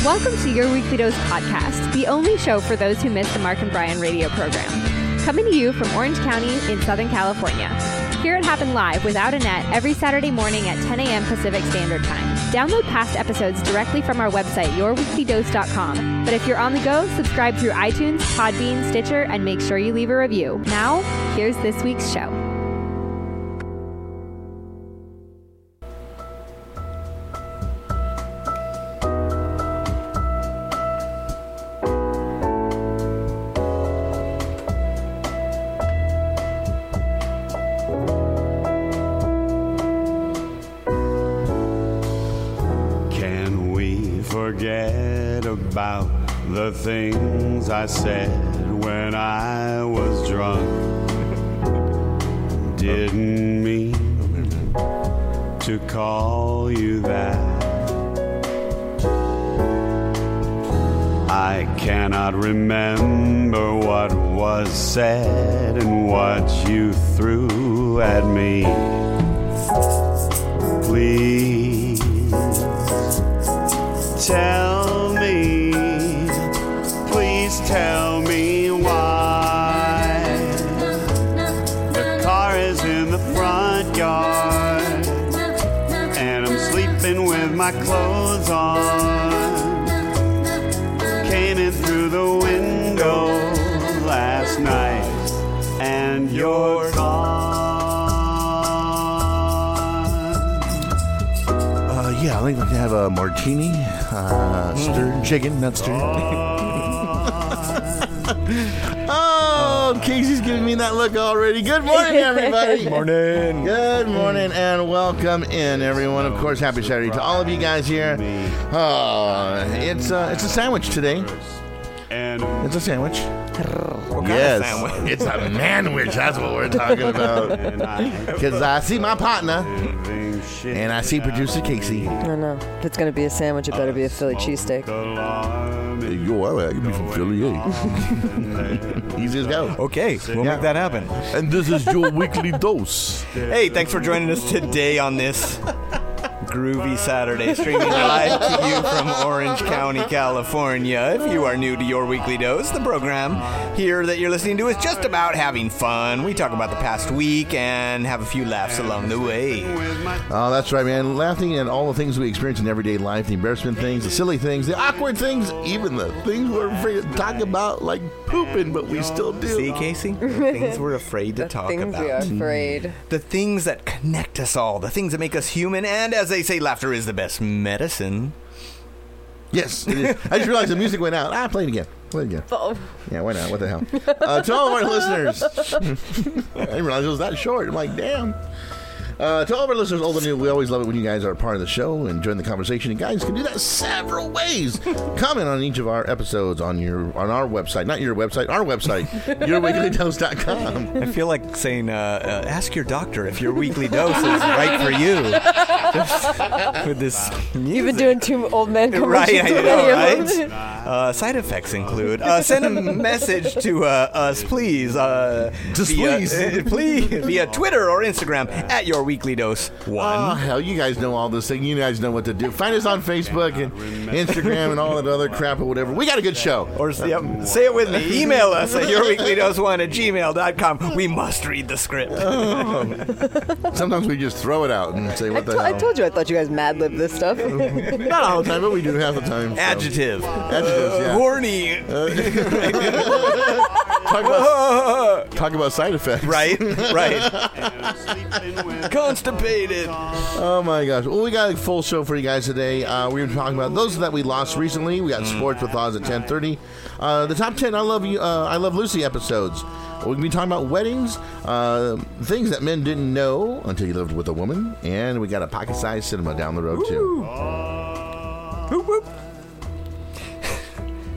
Welcome to Your Weekly Dose podcast, the only show for those who miss the Mark and Brian radio program. Coming to you from Orange County in Southern California. Hear it happen live without a net every Saturday morning at 10 a.m. Pacific Standard Time. Download past episodes directly from our website, yourweeklydose.com. But if you're on the go, subscribe through iTunes, Podbean, Stitcher, and make sure you leave a review. Now, here's this week's show. Forget about the things I said when I was drunk. Didn't mean to call you that. I cannot remember what was said and what you threw at me. Please tell me, please tell me why the car is in the front yard and I'm sleeping with my clothes on. Came in through the window last night and you're gone. Yeah, I think we can have a martini, stirred chicken, not stirred. Oh, Casey's giving me that look already. Good morning, everybody. Good morning. Good morning, and welcome in, everyone. Of course, happy Saturday to all of you guys here. It's a sandwich today. It's a sandwich. What kind of sandwich? It's a manwich. That's what we're talking about. Because I see my partner, and I see producer Casey. I don't know. If it's going to be a sandwich, it better be a Philly cheesesteak. Yo, I can be from Philly, Easy as go. Okay, we'll make that happen. And this is your weekly dose. Hey, thanks for joining us today on this groovy Saturday, streaming live to you from Orange County, California. If you are new to Your Weekly Dose, the program here that you're listening to is just about having fun. We talk about the past week and have a few laughs along the way. Oh, that's right, man. Laughing at all the things we experience in everyday life, the embarrassment things, the silly things, the awkward things, even the things we're afraid to talk about, like pooping, but we still do. See, Casey? The things we're afraid to talk about. The things we are afraid. The things that connect us all. The things that make us human. And as they say, laughter is the best medicine. Yes, it is. I just realized the music went out. Play it again. Play it again. Oh. Yeah, why not? What the hell? To all of our listeners. I didn't realize it was that short. I'm like, damn. To all of our listeners, old and new, we always love it when you guys are part of the show and join the conversation. And guys can do that several ways. Comment on each of our episodes on our website. Not your website, our website, yourweeklydose.com. I feel like saying, ask your doctor if your weekly dose is right for you. Just with this music. You've been doing two old man commercials. Right, I know, right? Side effects include, send a message to us, please. Please, via Twitter or Instagram at Your Weekly Dose 1. Oh, hell, you guys know all this thing. You guys know what to do. Find us on Facebook and Instagram and all that other crap or whatever. We got a good show. Or say it with me. Email us at yourweeklydose1@gmail.com. We must read the script. Sometimes we just throw it out and say, what the hell? I told you I thought you guys mad-lib this stuff. Not all the time, but we do half the time. So. Adjectives, yeah. Horny. Talk about side effects. Right. Constipated. Oh my gosh. Well, we got a full show for you guys today. We were talking about those that we lost recently. We got sports with Oz at 10:30. The top 10 I Love Lucy episodes. We're going to be talking about weddings, things that men didn't know until you lived with a woman, and we got a pocket-sized cinema down the road too. Whoop, whoop.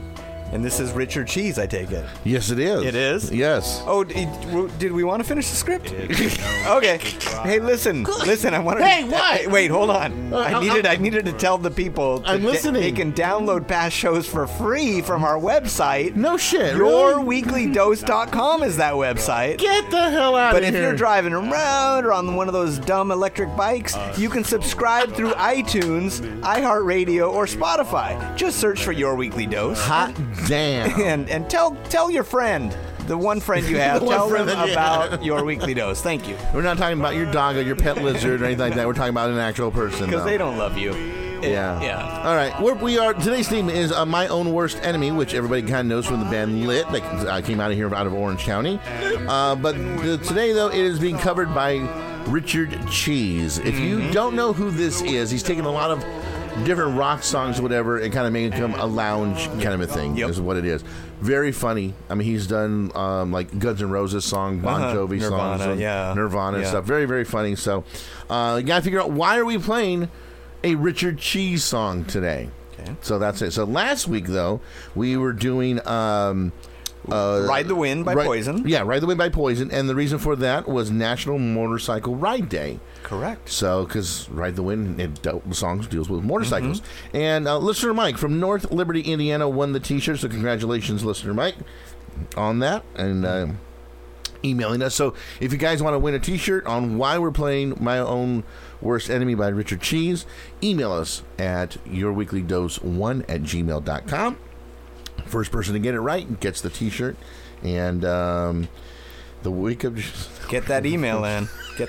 And this is Richard Cheese, I take it. Yes, it is. It is? Yes. Oh, did we want to finish the script? Okay. Hey, listen. I wanted. Hey, what? Wait, hold on. I needed to tell the people I'm listening. They can download past shows for free from our website. No shit. YourWeeklyDose.com is that website. Get the hell out But of if here. you're driving around or on one of those dumb electric bikes, you can subscribe through iTunes, iHeartRadio, or Spotify. Just search for Your Weekly Dose. Hot damn. And tell your friend, the one friend you have, The one tell them friend that you about Your Weekly Dose. Thank you. We're not talking about your dog or your pet lizard or anything like that. We're talking about an actual person. Because they don't love you. Yeah. All right. We are. Today's theme is My Own Worst Enemy, which everybody kind of knows from the band Lit. That came out of Orange County. But today, though, it is being covered by Richard Cheese. If you don't know who this is, he's taken a lot of different rock songs or whatever and kind of making them a lounge kind of a thing. Yep. Is what it is. Very funny. I mean, he's done like Guns N' Roses song, Bon Jovi songs, Nirvana stuff. Very, very funny. So you got to figure out, why are we playing a Richard Cheese song today? Okay. So that's it. So last week, though, we were doing Ride the Wind by Poison. Yeah, Ride the Wind by Poison. And the reason for that was National Motorcycle Ride Day. Correct. So, because Ride the Wind, the song deals with motorcycles. And listener Mike from North Liberty, Indiana, won the T-shirt. So, congratulations, listener Mike, on that. And emailing us. So, if you guys want to win a T-shirt on why we're playing My Own Worst Enemy by Richard Cheese, email us at yourweeklydose1@gmail.com. First person to get it right gets the T-shirt. And the week of... Get that email in.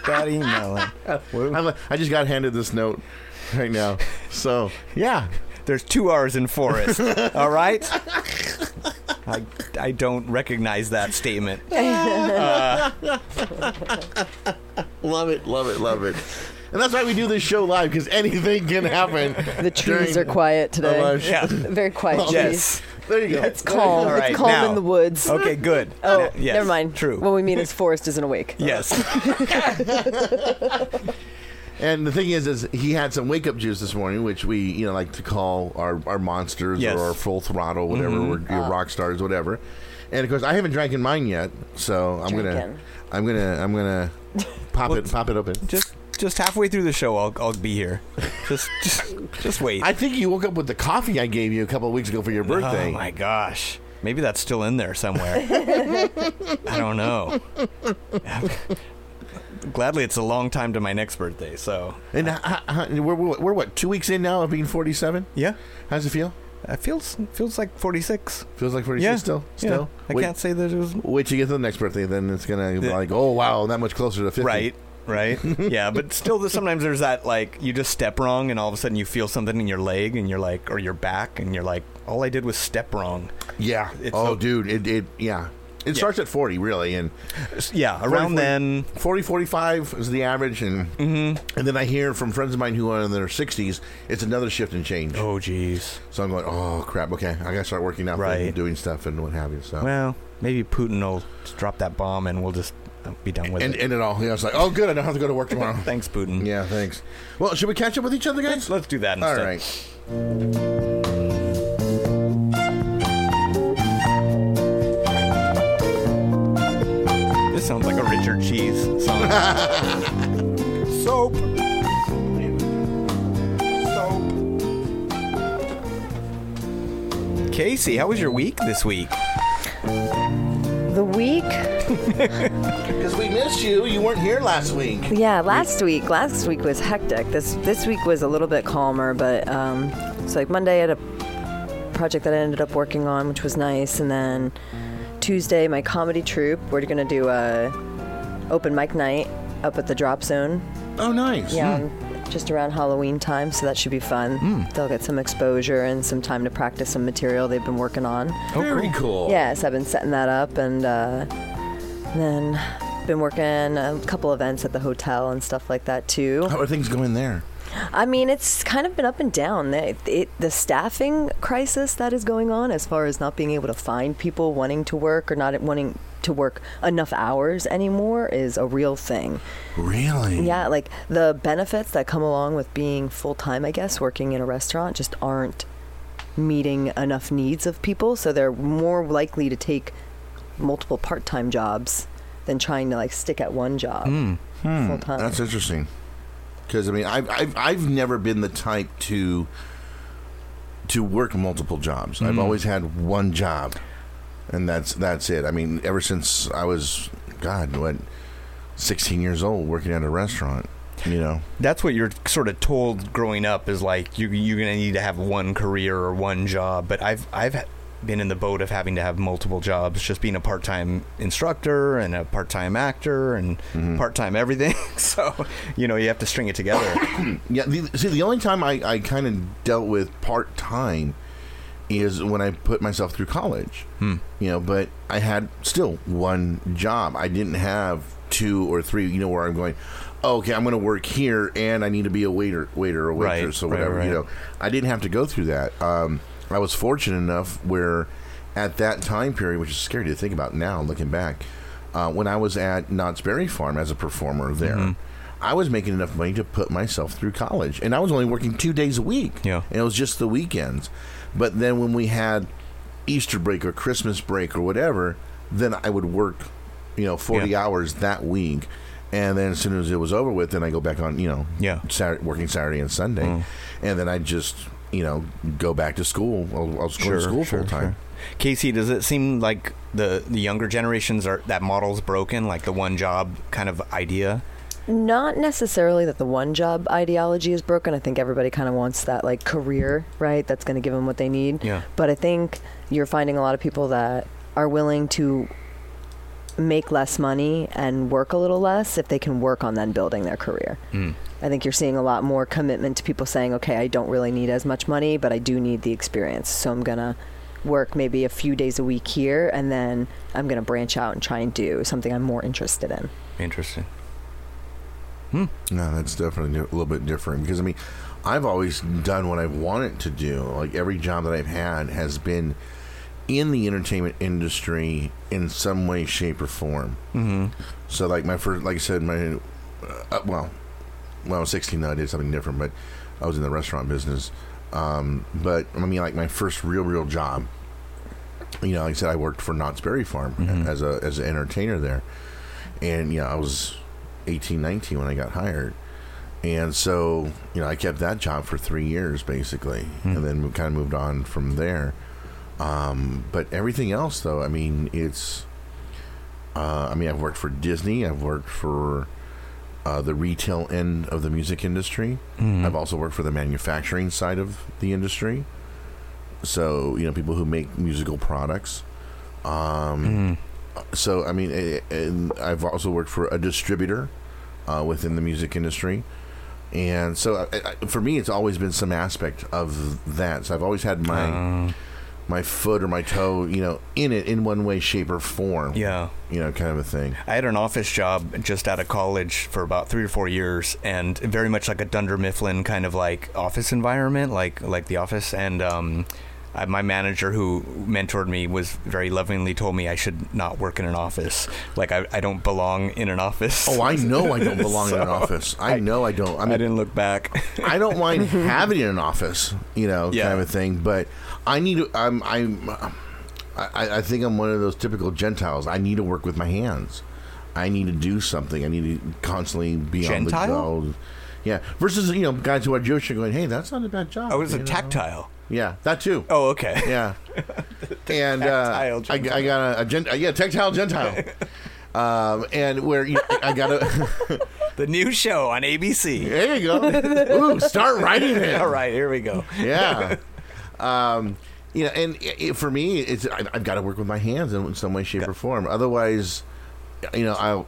I just got handed this note right now. So, yeah. There's 2 hours in Forest. All right? I don't recognize that statement. Love it. And that's why we do this show live, because anything can happen. The trees are quiet today. Yeah. Very quiet trees. Yes. There you go. It's calm. All right, it's calm now. in the woods. Okay, good. Oh, Yes, never mind. True. What we mean is Forrest isn't awake. Yes. And the thing is he had some wake-up juice this morning, which we, like to call our monsters Yes. or our full throttle, whatever, or your rock stars, whatever. And of course, I haven't drank in mine yet, so I'm gonna pop it open. Just halfway through the show, I'll be here. Just wait. I think you woke up with the coffee I gave you a couple of weeks ago for your birthday. Oh my gosh. Maybe that's still in there somewhere. I don't know. Gladly, it's a long time to my next birthday, so. And we're what, 2 weeks in now of being 47? Yeah. How's it feel? It feels like 46. Feels like 46 Yeah. still? Yeah. I can't say that it was. Wait till you get to the next birthday, then it's going to be like, oh, wow, that much closer to 50. Right. Yeah, but still, sometimes there's that, like, you just step wrong and all of a sudden you feel something in your leg and you're like, or your back, and you're like, all I did was step wrong. Yeah. Dude, it starts at 40, really. And around 40, then. 40, 45 is the average. And then I hear from friends of mine who are in their 60s, it's another shift and change. Oh, geez. So I'm going, oh, crap, okay, I got to start working out and doing stuff and what have you. So. Well, maybe Putin will drop that bomb and we'll just be done with it. And it all. Yeah, it's like, oh, good, I don't have to go to work tomorrow. Thanks, Putin. Yeah, thanks. Well, should we catch up with each other, guys? Let's do that instead. All right. This sounds like a Richard Cheese song. Soap. Casey, how was your week this week? The week? Because we missed you. You weren't here last week. Yeah, last week was hectic. This week was a little bit calmer, but so like Monday I had a project that I ended up working on, which was nice, and then Tuesday my comedy troupe, we're going to do a open mic night up at the Drop Zone. Oh, nice. Yeah, just around Halloween time, so that should be fun. They'll get some exposure and some time to practice some material they've been working on. Oh, very cool. Yes, I've been setting that up, and then been working a couple events at the hotel and stuff like that too. How are things going there? I mean, it's kind of been up and down. The staffing crisis that is going on, as far as not being able to find people wanting to work or not wanting to work enough hours anymore, is a real thing. Really? Yeah, like the benefits that come along with being full-time, I guess, working in a restaurant just aren't meeting enough needs of people, so they're more likely to take multiple part-time jobs than trying to like stick at one job full time. That's interesting. Because I mean, I've never been the type to work multiple jobs. I've always had one job, and that's it. I mean, ever since I was 16 years old, working at a restaurant. You know, that's what you're sort of told growing up is like you're gonna need to have one career or one job. But I've been in the boat of having to have multiple jobs, just being a part-time instructor and a part-time actor and part-time everything. So, you know, you have to string it together. Yeah. The only time I kind of dealt with part-time is when I put myself through college. You know, but I had still one job. I didn't have 2 or 3. You know, where I'm going. Oh, okay, I'm going to work here, and I need to be a waiter or waitress or whatever. Right. You know, I didn't have to go through that. I was fortunate enough where, at that time period, which is scary to think about now, looking back, when I was at Knott's Berry Farm as a performer there, I was making enough money to put myself through college, and I was only working 2 days a week. Yeah, and it was just the weekends. But then when we had Easter break or Christmas break or whatever, then I would work, 40 hours that week. And then as soon as it was over with, then I go back on, working Saturday and Sunday. And then I just, go back to school. I was going to school full time. Casey, does it seem like the younger generations that model's broken, like the one job kind of idea? Not necessarily that the one job ideology is broken. I think everybody kind of wants that like career, right? That's going to give them what they need. Yeah. But I think you're finding a lot of people that are willing to make less money and work a little less if they can work on then building their career. I think you're seeing a lot more commitment to people saying, okay, I don't really need as much money, but I do need the experience. So I'm going to work maybe a few days a week here, and then I'm going to branch out and try and do something I'm more interested in. Interesting. No, that's definitely a little bit different because, I mean, I've always done what I've wanted to do. Like every job that I've had has been in the entertainment industry in some way, shape, or form. So, like my first, like I said, when I was 16, I did something different, but I was in the restaurant business. But I mean, like my first real job, like I said, I worked for Knott's Berry Farm as an entertainer there, and I was 18, 19 when I got hired. And so, I kept that job for 3 years basically, and then kind of moved on from there. But everything else, though, I mean, it's. I've worked for Disney. I've worked for the retail end of the music industry. I've also worked for the manufacturing side of the industry. So, people who make musical products. So, I mean, and I've also worked for a distributor within the music industry. And so, for me, it's always been some aspect of that. So, I've always had my foot or my toe, in it in one way, shape, or form. Yeah. Kind of a thing. I had an office job just out of college for about 3 or 4 years, and very much like a Dunder Mifflin kind of like office environment, like The Office. And my manager who mentored me was very lovingly told me I should not work in an office. Like I don't belong in an office. Oh, I know I don't belong in an office. I know I don't. I mean, I didn't look back. I don't mind having it in an office, kind of a thing. But I need to. I think I'm one of those typical Gentiles. I need to work with my hands. I need to do something. I need to constantly be Gentile? on the go. Yeah. Versus guys who are Jewish are going, hey, that's not a bad job. Oh, it's a tactile. Yeah, that too. Oh, okay. Yeah, and I got a tactile Gentile, and where I got the new show on ABC. There you go. Ooh, start writing it. All right, here we go. Yeah, and for me, it's I've got to work with my hands in some way, shape, or form. Otherwise, I'll.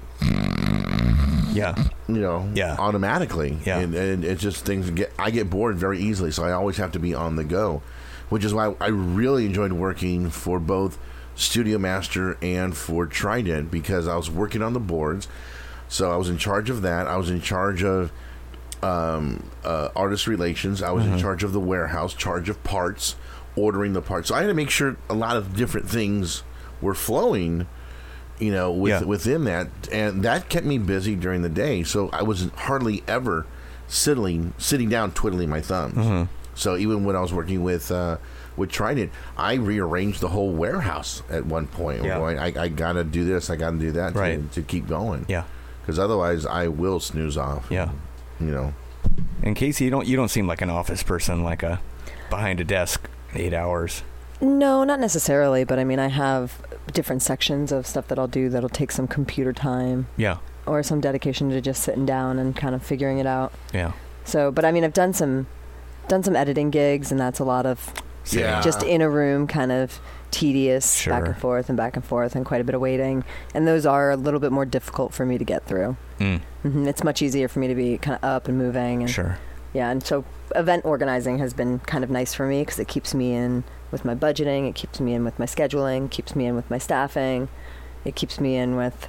Automatically. Yeah. And it's just I get bored very easily, so I always have to be on the go, which is why I really enjoyed working for both Studio Master and for Trident, because I was working on the boards, so I was in charge of that. I was in charge of artist relations. I was in charge of the warehouse, charge of parts, ordering the parts. So I had to make sure a lot of different things were flowing within that, and that kept me busy during the day. So I wasn't hardly ever sitting down twiddling my thumbs. So even when I was working with Trident, I rearranged the whole warehouse at one point. Yeah. I got to do this, I got to do that to keep going. Yeah. Because otherwise I will snooze off. Yeah. You know. And Casey, you don't seem like an office person, like behind a desk 8 hours. No, not necessarily, but I mean, I have different sections of stuff that I'll do that'll take some computer time. Yeah. Or some dedication to just sitting down and kind of figuring it out. Yeah. So, but I mean, I've done some editing gigs, and that's a lot of just in a room, kind of tedious, back and forth and quite a bit of waiting. And those are a little bit more difficult for me to get through. Mm-hmm. It's much easier for me to be kind of up and moving. And, yeah, and so event organizing has been kind of nice for me because it keeps me in with my budgeting, it keeps me in with my scheduling, keeps me in with my staffing, it keeps me in with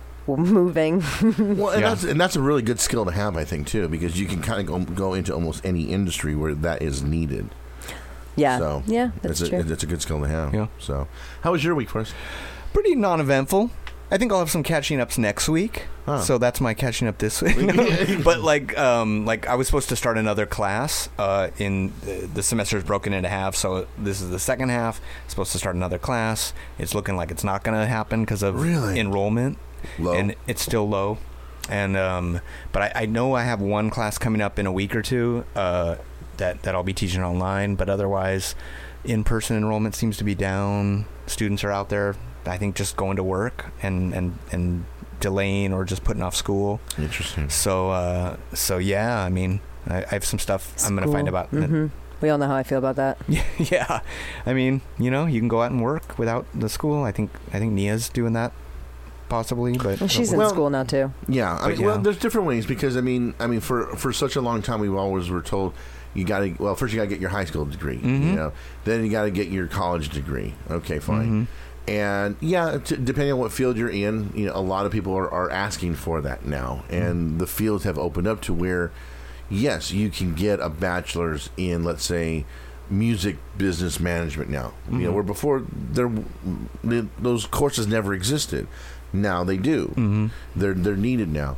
moving. Well, and that's a really good skill to have, I think, too, because you can kind of go into almost any industry where that is needed. Yeah. So yeah, that's true. It's a good skill to have. Yeah. So, how was your week, Forrest? Pretty non-eventful. I think I'll have some catching ups next week. Huh. So that's my catching up this week. But like I was supposed to start another class. In the semester is broken into half, so this is the second half. Supposed to start another class. It's looking like it's not going to happen because of enrollment. Low. And it's still low. And but I know I have one class coming up in a week or two that I'll be teaching online. But otherwise, in-person enrollment seems to be down. Students are out there, I think, just going to work and delaying or just putting off school. Interesting. So yeah, I mean, I have some stuff I'm going to find about. Mm-hmm. We all know how I feel about that. Yeah. I mean, you can go out and work without the school. I think Nia's doing that. Possibly, but well, she's in school now too. Yeah, I mean, well, there's different ways because I mean, for such a long time we always were told you got to first you got to get your high school degree, then you got to get your college degree. Okay, fine, and depending on what field you're in, a lot of people are asking for that now, and the fields have opened up to where, yes, you can get a bachelor's in, let's say, music business management now. Where before those courses never existed. Now they do. They're needed now.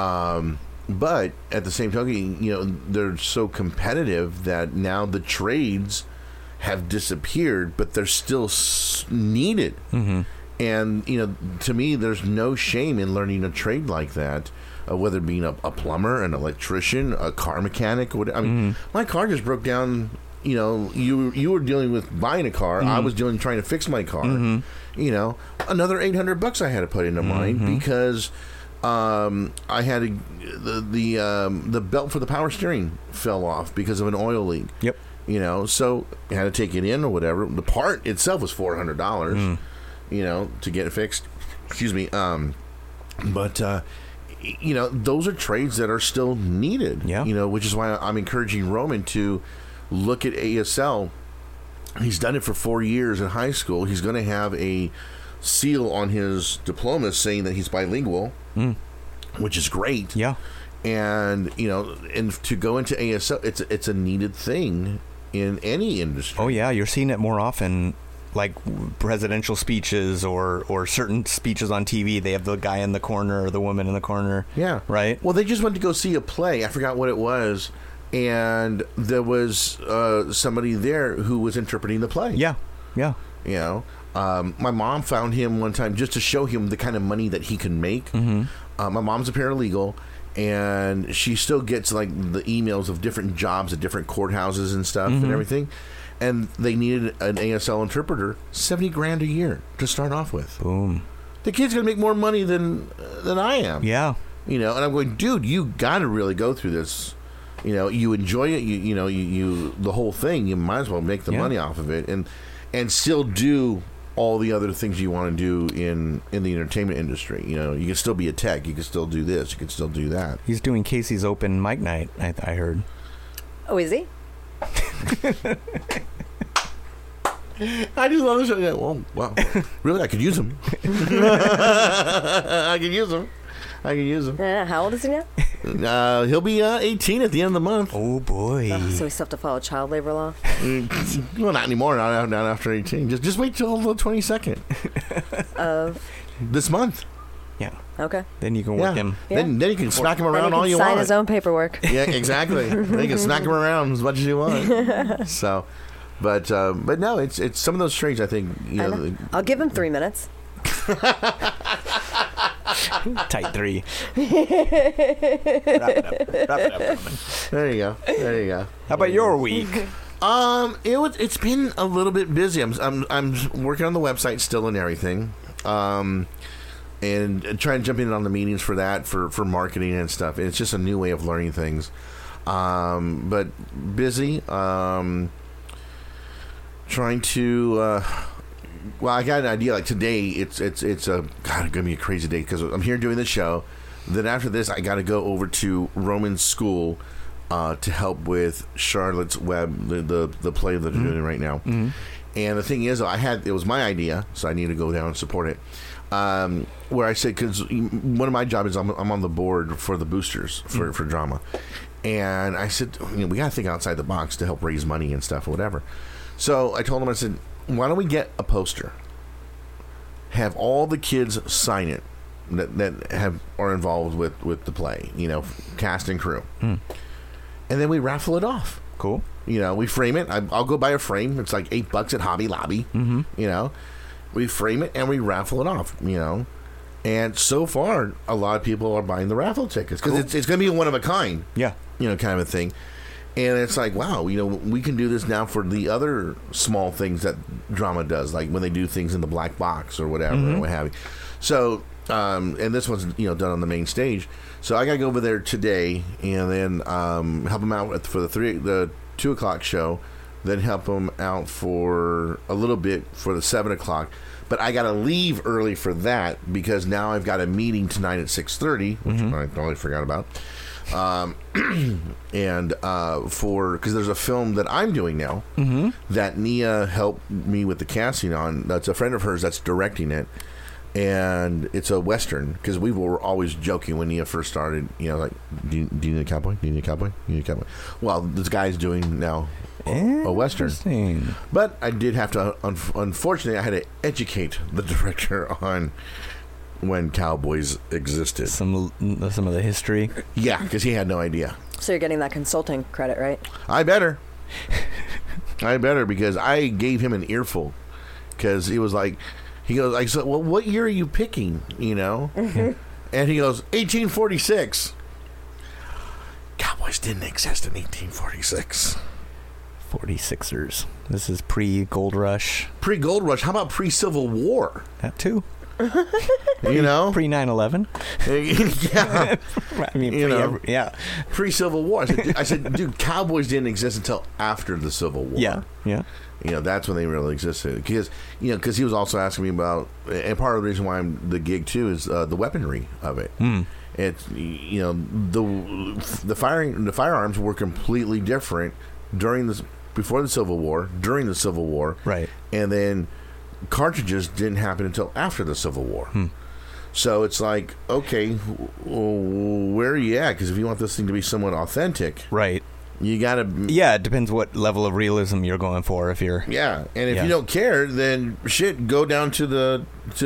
But at the same token, they're so competitive that now the trades have disappeared, but they're still needed. And to me, there's no shame in learning a trade like that, whether it being a plumber, an electrician, a car mechanic. I mean, my car just broke down. You were dealing with buying a car. I was trying to fix my car. Another $800 I had to put into mine because I had the belt for the power steering fell off because of an oil leak. Yep. So I had to take it in or whatever. The part itself was $400. To get it fixed. Excuse me. But those are trades that are still needed. Yeah. Which is why I'm encouraging Roman to look at ASL. He's done it for 4 years in high school. He's going to have a seal on his diploma saying that he's bilingual, which is great. Yeah. And, and to go into ASL, it's a needed thing in any industry. Oh, yeah. You're seeing it more often, like presidential speeches or certain speeches on TV. They have the guy in the corner or the woman in the corner. Yeah. Right? Well, they just went to go see a play. I forgot what it was. And there was somebody there who was interpreting the play. Yeah, yeah. My mom found him one time just to show him the kind of money that he can make. My mom's a paralegal, and she still gets like the emails of different jobs at different courthouses and stuff and everything. And they needed an ASL interpreter, $70,000 a year to start off with. Boom. The kid's gonna make more money than I am. Yeah. And I'm going, dude, you got to really go through this. You enjoy it. You the whole thing. You might as well make the money off of it, and still do all the other things you want to do in the entertainment industry. You can still be a tech. You can still do this. You can still do that. He's doing Casey's open mic night. I heard. Oh, is he? I just love this. Oh, wow. Really, I could use him. I could use him. How old is he now? He'll be 18 at the end of the month. Oh, boy. So we still have to follow child labor law? Well, not anymore. Not after 18. Just wait till the 22nd. Of? This month. Yeah. Okay. Then you can work him. Then you can smack him Then around he all can you sign want. his own paperwork. Yeah, exactly. Then you can smack him around as much as you want. So, but no, it's some of those traits. I think I know. I'll give him 3 minutes. Tight 3. Wrap it up, Roman. There you go. How about your week? It's been a little bit busy. I'm working on the website still and everything, and trying to jump in on the meetings for that for marketing and stuff. It's just a new way of learning things, but busy. Trying to. Well, I got an idea. Like today, it's gonna be a crazy day because I'm here doing the show. Then after this, I got to go over to Roman's school to help with Charlotte's Web, the play that they're doing right now. Mm-hmm. And the thing is, it was my idea, so I need to go down and support it. Where I said, because one of my jobs is I'm on the board for the boosters for drama, and I said, we got to think outside the box to help raise money and stuff or whatever. So I told him, I said, why don't we get a poster, have all the kids sign it that are involved with the play, cast and crew, and then we raffle it off. Cool. We frame it. I'll go buy a frame. It's like $8 at Hobby Lobby. Mm-hmm. We frame it and we raffle it off. And so far, a lot of people are buying the raffle tickets because it's going to be a one of a kind. Yeah. Kind of a thing. And it's like, wow, we can do this now for the other small things that drama does, like when they do things in the black box or whatever, or what have you. So, and this one's done on the main stage. So I got to go over there today and then help them out for the 2 o'clock show, then help them out for a little bit for the 7 o'clock. But I got to leave early for that because now I've got a meeting tonight at 6:30, which I totally forgot about. And because there's a film that I'm doing now that Nia helped me with the casting on. That's a friend of hers that's directing it, and it's a Western because we were always joking when Nia first started. Like, do you need a cowboy? Do you need a cowboy? Do you need a cowboy? Well, this guy's doing now a Western, but I did have to. Unfortunately, I had to educate the director on when cowboys existed. Some of the history. Yeah, because he had no idea. So you're getting that consulting credit, right? I better because I gave him an earful because he was like, I said, well, what year are you picking? And he goes, 1846. Cowboys didn't exist in 1846. 46ers. This is pre-Gold Rush. Pre-Gold Rush. How about pre-Civil War? That too. Pre 9/11. Yeah. I mean, pre-Civil War. I said, dude, cowboys didn't exist until after the Civil War. Yeah. That's when they really existed. Because he was also asking me about, and part of the reason why I'm the gig too is the weaponry of it. It's the firearms were completely different before the Civil War, during the Civil War, right, and then cartridges didn't happen until after the Civil War. So it's like, okay, where are you at? Because if you want this thing to be somewhat authentic, right, you gotta. Yeah, it depends what level of realism you're going for. If you're and if you don't care, then go down to the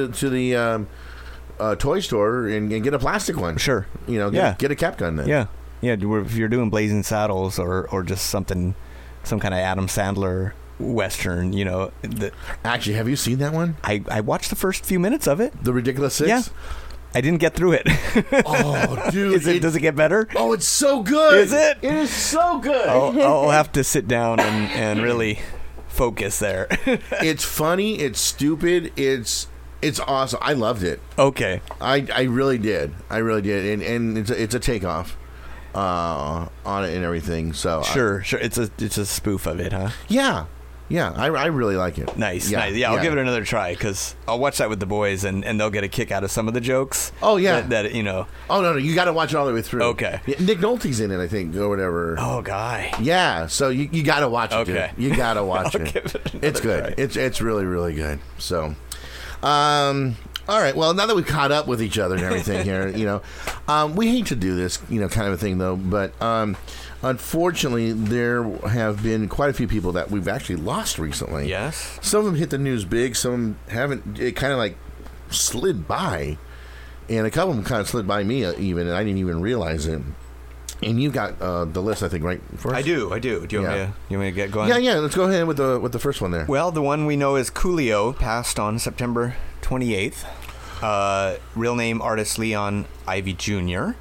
toy store and get a plastic one. Sure, get a cap gun then. Yeah. If you're doing Blazing Saddles or just some kind of Adam Sandler Western, Actually, have you seen that one? I watched the first few minutes of it. The Ridiculous Six? Yeah. I didn't get through it. Oh, dude. Does it get better? Oh, it's so good. Is it? It is so good. I'll have to sit down and really focus there. It's funny. It's stupid. It's awesome. I loved it. Okay. I really did. And it's a takeoff on it and everything. So Sure. It's a spoof of it, huh? Yeah. I really like it. Nice. Yeah, I'll give it another try because I'll watch that with the boys and they'll get a kick out of some of the jokes. Oh yeah, that Oh no, you got to watch it all the way through. Okay. Yeah, Nick Nolte's in it, I think, or whatever. Oh, guy. Yeah, so you got to watch it. Okay. Dude. You got to watch it. Give it it's good. Try. It's really really good. So, all right. Well, now that we've caught up with each other and everything here, we hate to do this, kind of a thing though, but. Unfortunately, there have been quite a few people that we've actually lost recently. Yes. Some of them hit the news big. Some of them haven't. It kind of like slid by. And a couple of them kind of slid by me even, and I didn't even realize it. And you got the list, I think, right? First? I do. Do you want me to get going? Yeah. Let's go ahead with the first one there. Well, the one we know is Coolio, passed on September 28th. Real name artist Leon Ivy Jr.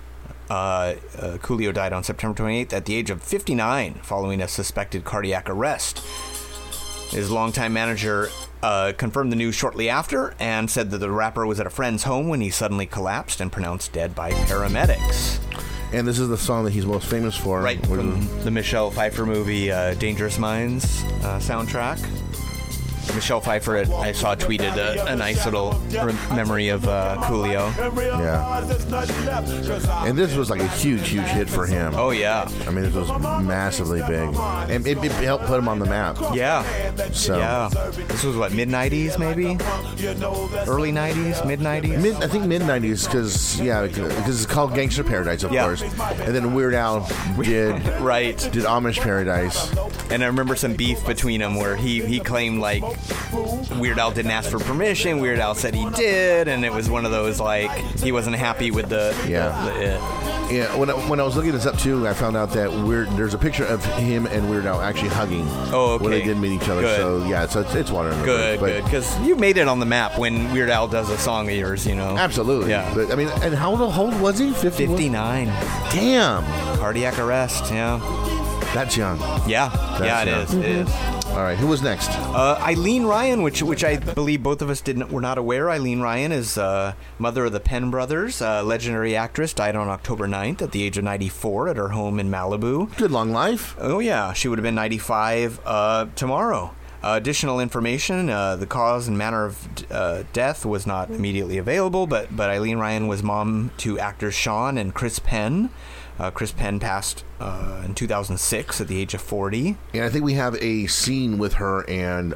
Coolio died on September 28th at the age of 59 following a suspected cardiac arrest. His longtime manager confirmed the news shortly after and said that the rapper was at a friend's home when he suddenly collapsed and pronounced dead by paramedics. And this is the song that he's most famous for. Right, from the Michelle Pfeiffer movie Dangerous Minds soundtrack. Michelle Pfeiffer, I saw tweeted a nice little memory of Coolio. Yeah. And this was like a huge hit for him. Oh, yeah. I mean, it was massively big. And it helped put him on the map. Yeah. So. Yeah. This was what, mid-90s maybe? Early 90s? Mid-90s? I think mid-90s because it's called Gangster Paradise, of course. And then Weird Al did Amish Paradise. And I remember some beef between them where he claimed like Weird Al didn't ask for permission. Weird Al said he did, and it was one of those like he wasn't happy with the Yeah, when I was looking this up too, I found out that there's a picture of him and Weird Al actually hugging. Oh, okay. When they did meet each other. Good. So yeah, it's water under the bridge. Good, because you made it on the map when Weird Al does a song of yours, you know. Absolutely. Yeah. But I mean, and how old was he? 59. Damn. Cardiac arrest. Yeah. That's young. Yeah. That's it young. is. It is. All right, who was next? Eileen Ryan, which I believe both of us were not aware. Eileen Ryan is mother of the Penn brothers, legendary actress, died on October 9th at the age of 94 at her home in Malibu. Good long life. Oh, yeah. She would have been 95 tomorrow. Additional information, the cause and manner of death was not immediately available, but Eileen Ryan was mom to actors Sean and Chris Penn. Chris Penn passed in 2006 at the age of 40. And I think we have a scene with her and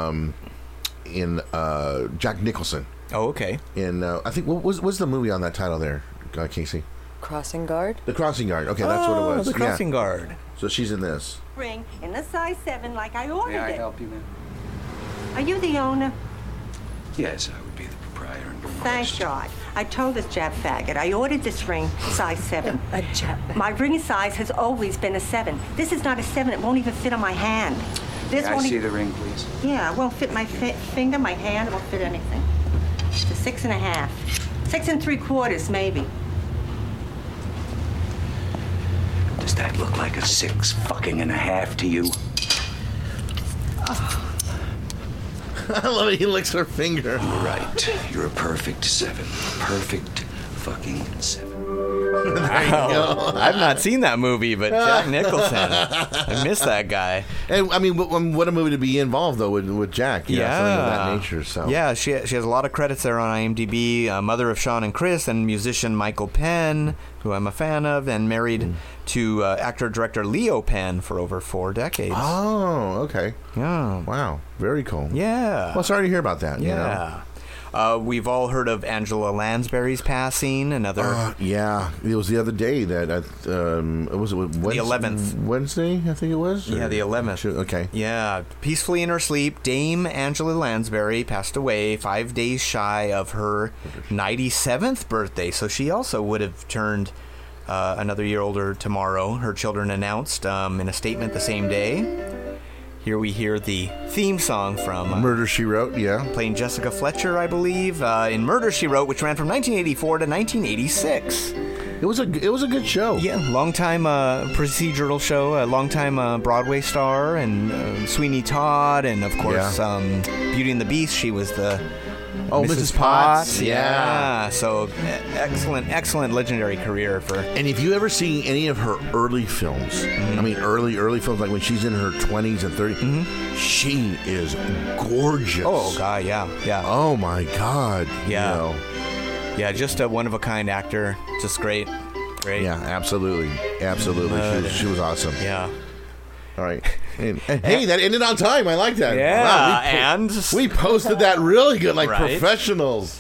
in Jack Nicholson. Oh, okay. In I think what's the movie on that title there, Casey? Crossing Guard? The Crossing Guard. Okay, that's what it was. The Crossing Guard. So she's in this. Ring in a size 7 like I ordered it. May I help you, ma'am? Are you the owner? Yes, I would be the proprietor. Thank God. I told this jab faggot I ordered this ring size 7. A jab faggot. My ring size has always been a 7. This is not a 7. It won't even fit on my hand. This May I won't see the ring, please? Yeah, it won't fit my finger, my hand. It won't fit anything. It's a 6.5. 6 3/4, maybe. Does that look like a 6.5 to you? I love it. He licks her finger. Right. You're a perfect 7. Perfect fucking 7. There you go. I've not seen that movie, but Jack Nicholson. I miss that guy. And I mean, what a movie to be involved though with Jack. Something of that nature. So yeah, she has a lot of credits there on IMDb. Mother of Sean and Chris, and musician Michael Penn, who I'm a fan of, and married to actor-director Leo Penn for over 4 decades. Oh, okay. Yeah. Wow. Very cool. Yeah. Well, sorry to hear about that. Yeah. You know? We've all heard of Angela Lansbury's passing. Another. Yeah, it was the other day that it was Wednesday, the 11th. Wednesday, I think it was. Yeah, the 11th. Okay. Yeah, peacefully in her sleep, Dame Angela Lansbury passed away 5 days shy of her 97th birthday. So she also would have turned another year older tomorrow. Her children announced in a statement the same day. Here we hear the theme song from Murder, She Wrote, yeah. Playing Jessica Fletcher, I believe, in Murder, She Wrote, which ran from 1984 to 1986. It was a good show. Yeah, long-time procedural show, a long-time Broadway star, and Sweeney Todd, and of course Beauty and the Beast. She was the Mrs. Potts. Yeah. So excellent legendary career for. And if you ever seen any of her early films, I mean early films, like when she's in her 20s and 30s, she is gorgeous. Oh God, yeah. Oh my God. Yeah. You know. Yeah, just a one-of-a-kind actor. Just great. Yeah, absolutely. She was awesome. Yeah. All right. And hey, that ended on time. I like that. Yeah, Wow, we posted that really good, like Right. professionals.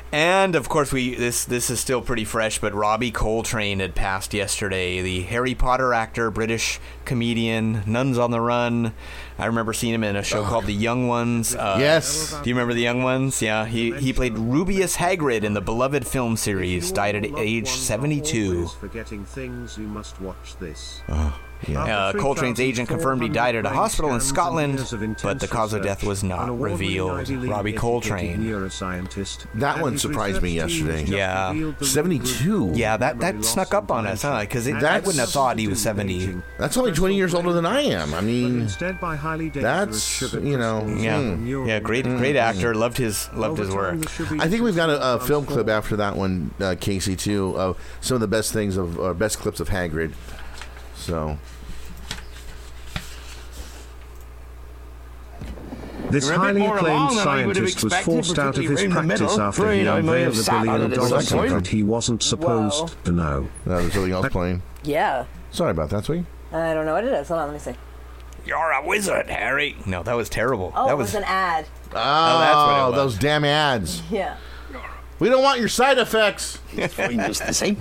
And of course, this is still pretty fresh, but Robbie Coltrane had passed yesterday. The Harry Potter actor, British comedian, Nuns on the Run. I remember seeing him in a show called The Young Ones. Yes. Do you remember The Young Ones? Yeah, he played Rubius Hagrid in the beloved film series. Died at age 72. Forgetting things, you must watch this. Coltrane's agent confirmed he died at a hospital in Scotland, but the cause of death was not revealed. Robbie Coltrane. That one surprised me yesterday. Yeah. 72. Yeah, that snuck up on us, huh? Because I wouldn't have thought he was 70. That's only 20 years older than I am. I mean, that's, you know. Yeah, great actor. Loved his work. I think we've got a film clip after that one, Casey, too, of some of the best things best clips of Hagrid. So. This highly acclaimed scientist was forced out of his practice after he unveiled the $1 billion secret he wasn't supposed to know. There's something else playing. Yeah. Sorry about that, sweetie. I don't know what it is. Hold on, let me see. You're a wizard, Harry. No, that was terrible. Oh, that it was an ad. Oh, that's what it was. Those damn ads. Yeah. We don't want your side effects. It's fine just the same.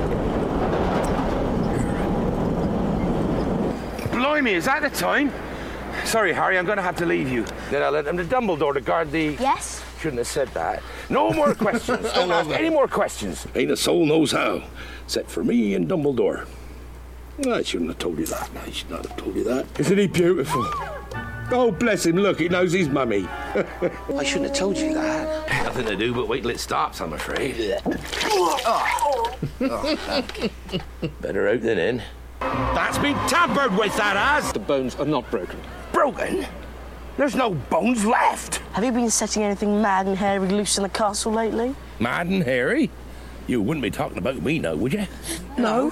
Blimey, is that the time? Sorry, Harry, I'm going to have to leave you. Then I'll let the Dumbledore to guard the... Yes? Shouldn't have said that. No more questions. Don't ask any more questions. Ain't a soul knows how, except for me and Dumbledore. I shouldn't have told you that. I should not have told you that. Isn't he beautiful? Oh, bless him. Look, he knows his mummy. I shouldn't have told you that. Nothing to do but wait till it stops, I'm afraid. Better out than in. That's been tampered with, that has. The bones are not broken. Broken? There's no bones left. Have you been setting anything mad and hairy loose in the castle lately? Mad and hairy? You wouldn't be talking about me now, would you? No.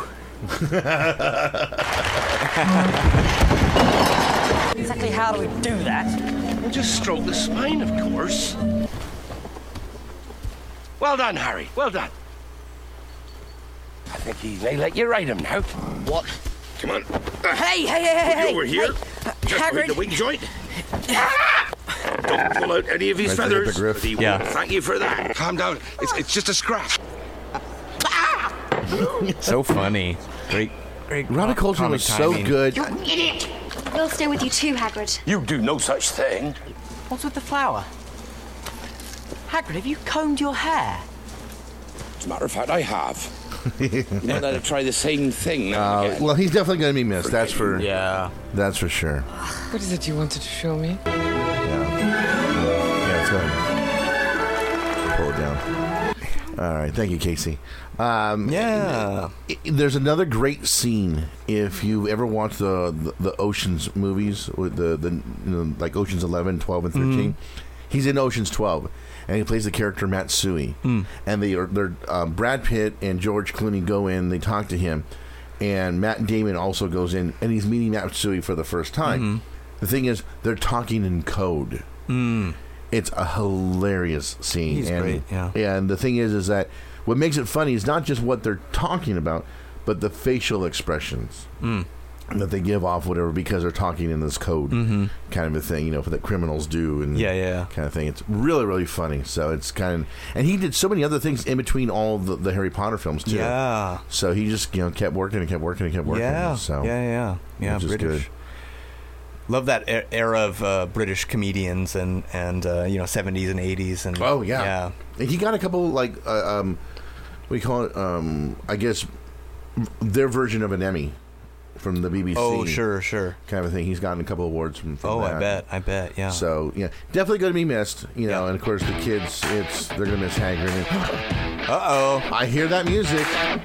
Exactly how do we do that? We'll just stroke the spine, of course. Well done, Harry. Well done. I think he may let you ride him now. What? Come on. Hey! Over here. Just Hagrid. wait the wing joint. Don't pull out any of his feathers. He won't thank you for that. Calm down. It's just a scratch. So funny. Great. Robbie Coltrane was so good. You idiot! We'll stay with you too, Hagrid. You do no such thing. What's with the flower? Hagrid, have you combed your hair? As a matter of fact, I have. You might let him try the same thing now and again. Well, he's definitely going to be missed. That's for sure. What is it you wanted to show me? Yeah, let's go ahead. Pull it down. All right, thank you, Casey. There's another great scene if you've ever watched the Ocean's movies with the like Ocean's 11, 12, and 13. He's in Ocean's 12. And he plays the character Matsui. And they're Brad Pitt and George Clooney go in, they talk to him, and Matt Damon also goes in, and he's meeting Matsui for the first time. The thing is, they're talking in code. It's a hilarious scene. He's great, yeah. And the thing is that what makes it funny is not just what they're talking about, but the facial expressions that they give off, whatever, because they're talking in this code kind of a thing, that criminals do and kind of thing. It's really, really funny. So it's kind of, and he did so many other things in between all the Harry Potter films too. Yeah. So he just kept working and kept working and kept working. Yeah. So British. Good. Love that era of British comedians and 70s and 80s and And he got a couple we call it I guess their version of an Emmy from the BBC. Oh, sure. Kind of thing. He's gotten a couple awards from that. I bet, yeah. So, definitely going to be missed, and of course the kids, they're going to miss Hagrid. Uh-oh. I hear that music.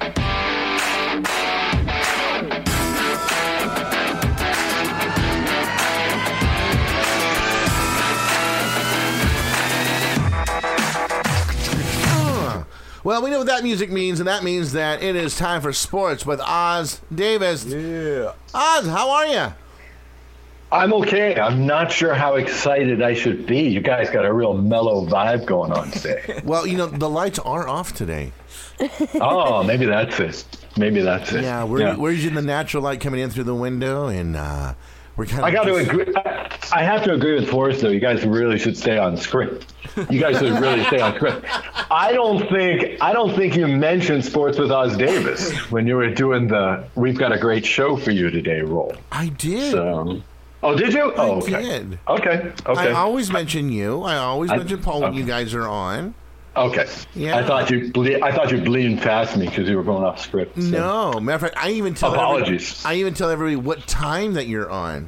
Well, we know what that music means, and that means that it is time for sports with Oz Davis. Yeah. Oz, how are you? I'm okay. I'm not sure how excited I should be. You guys got a real mellow vibe going on today. Well, the lights are off today. Oh, maybe that's it. Yeah, we're using the natural light coming in through the window, and we're kind of... I got to agree. I have to agree with Forrest, though. You guys really should stay on script. You guys should really stay on script. I don't think you mentioned Sports with Oz Davis when you were doing the "We've got a great show for you today" role. I did. So, oh, did you? Oh, okay. I did. Okay. I always mention you. I always mention Paul when you guys are on. Okay. Yeah. I thought you bleeding past me because you were going off script. So. No, matter of fact, I even tell apologies. I even tell everybody what time that you're on.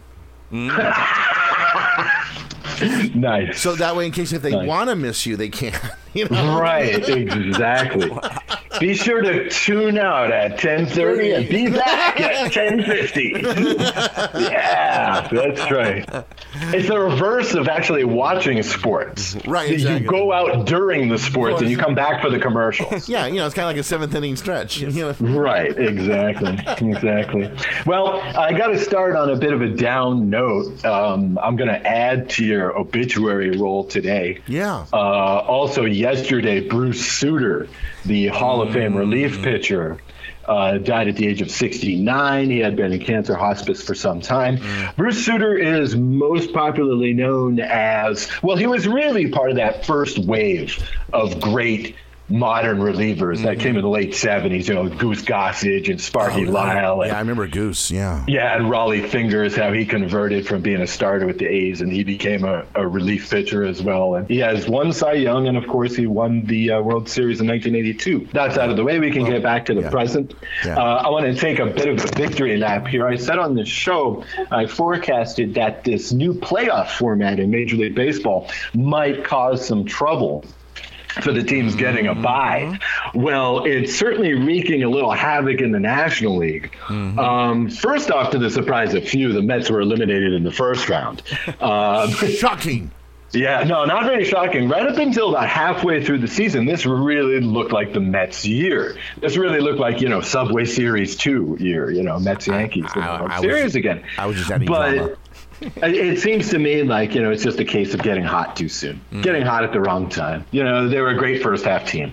Nice. So that way, in case if they want to miss you, they can. You know? Right. Exactly. Be sure to tune out at 10:30 and be back at 10:50. Yeah, that's right. It's the reverse of actually watching sports. Right. Exactly. You go out during the sports and you come back for the commercials. Yeah, it's kind of like a seventh inning stretch. Right. Exactly. Well, I got to start on a bit of a down note. I'm going to add to your obituary roll today. Yeah. Also, yesterday, Bruce Sutter, the Hall of Fame relief pitcher, died at the age of 69. He had been in cancer hospice for some time. Bruce Sutter is most popularly known as, well, he was really part of that first wave of great modern relievers that came in the late 70s, Goose Gossage and Sparky Lyle. And, I remember Goose, yeah. Yeah, and Raleigh Fingers, how he converted from being a starter with the A's, and he became a relief pitcher as well. And he has won Cy Young, and of course he won the World Series in 1982. That's out of the way. We can get back to the present. Yeah. I want to take a bit of a victory lap here. I said on this show, I forecasted that this new playoff format in Major League Baseball might cause some trouble for the teams getting a bye. Well, it's certainly wreaking a little havoc in the National League. First off, to the surprise of few, the Mets were eliminated in the first round. Shocking. Yeah, no, not very shocking. Right up until about halfway through the season, this really looked like the Mets' year. This really looked like, Subway Series 2 year, Mets-Yankees series again. I was just adding drama. It seems to me like, it's just a case of getting hot too soon, getting hot at the wrong time. They were a great first half team.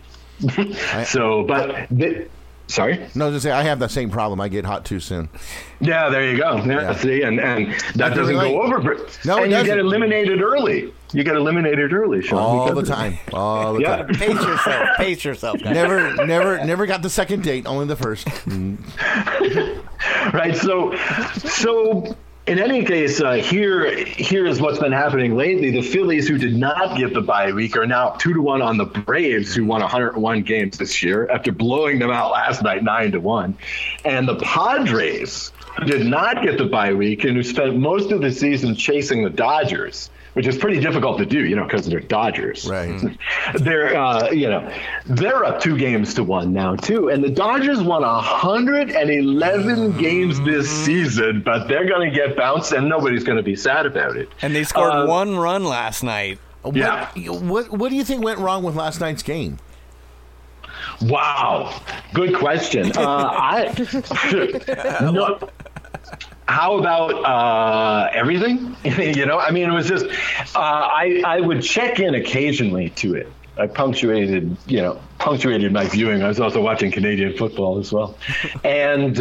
Sorry? No, just say I have the same problem. I get hot too soon. Yeah, there you go. Yeah. See, and that doesn't go over. No, and you get eliminated early. Sean. All the time. Pace yourself. Guys. Never got the second date. Only the first. Right. So. In any case, here is what's been happening lately. The Phillies, who did not get the bye week, are now 2-1 on the Braves, who won 101 games this year after blowing them out last night 9-1. And the Padres, who did not get the bye week and who spent most of the season chasing the Dodgers, which is pretty difficult to do, because they're Dodgers. Right. They're up 2-1 now too, and the Dodgers won 111 games this season, but they're going to get bounced, and nobody's going to be sad about it. And they scored one run last night. Yeah. What do you think went wrong with last night's game? Wow, good question. How about everything? It was just, I would check in occasionally to it. I punctuated my viewing. I was also watching Canadian football as well. And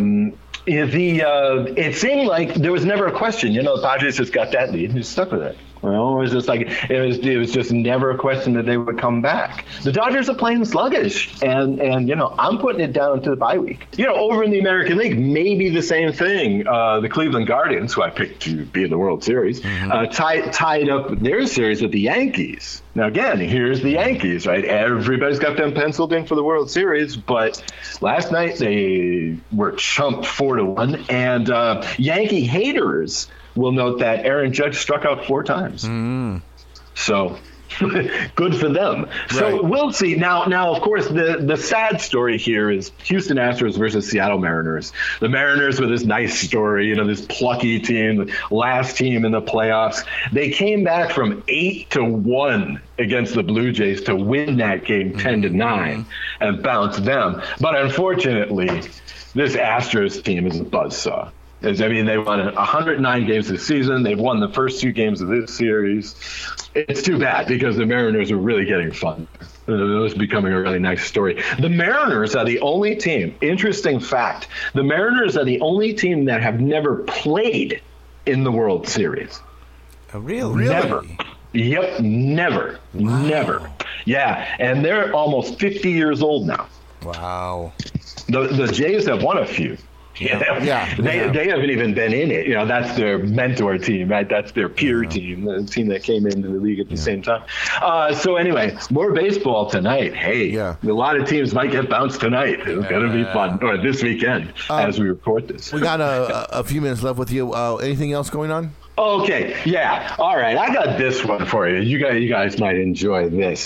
it seemed like there was never a question. The Padres just got that lead and just stuck with it. It was just like it was just never a question that they would come back. The Dodgers are playing sluggish, and I'm putting it down to the bye week. Over in the American League, maybe the same thing. The Cleveland Guardians, who I picked to be in the World Series, tied up their series with the Yankees. Now again, here's the Yankees, right? Everybody's got them penciled in for the World Series, but last night they were chumped 4-1, and Yankee haters will note that Aaron Judge struck out 4 times. So good for them. So right. We'll see. Now, of course, the sad story here is Houston Astros versus Seattle Mariners. The Mariners with this nice story, this plucky team, the last team in the playoffs. They came back from 8-1 against the Blue Jays to win that game 10-9 and bounce them. But unfortunately, this Astros team is a buzzsaw. They won 109 games this season. They've won the first 2 games of this series. It's too bad because the Mariners are really getting fun. It was becoming a really nice story. The Mariners are the only team, interesting fact, the Mariners are the only team that have never played in the World Series. Oh, really? Never. Yep, never. Wow. Never. Yeah, and they're almost 50 years old now. Wow. The Jays have won a few. They haven't even been in it. That's their mentor team, right? That's their peer team, the team that came into the league at the same time. So anyway, more baseball tonight. Hey, a lot of teams might get bounced tonight. It's going to be fun. Or this weekend as we record this. We got a few minutes left with you. Anything else going on? Okay, yeah. All right, I got this one for you. You guys might enjoy this.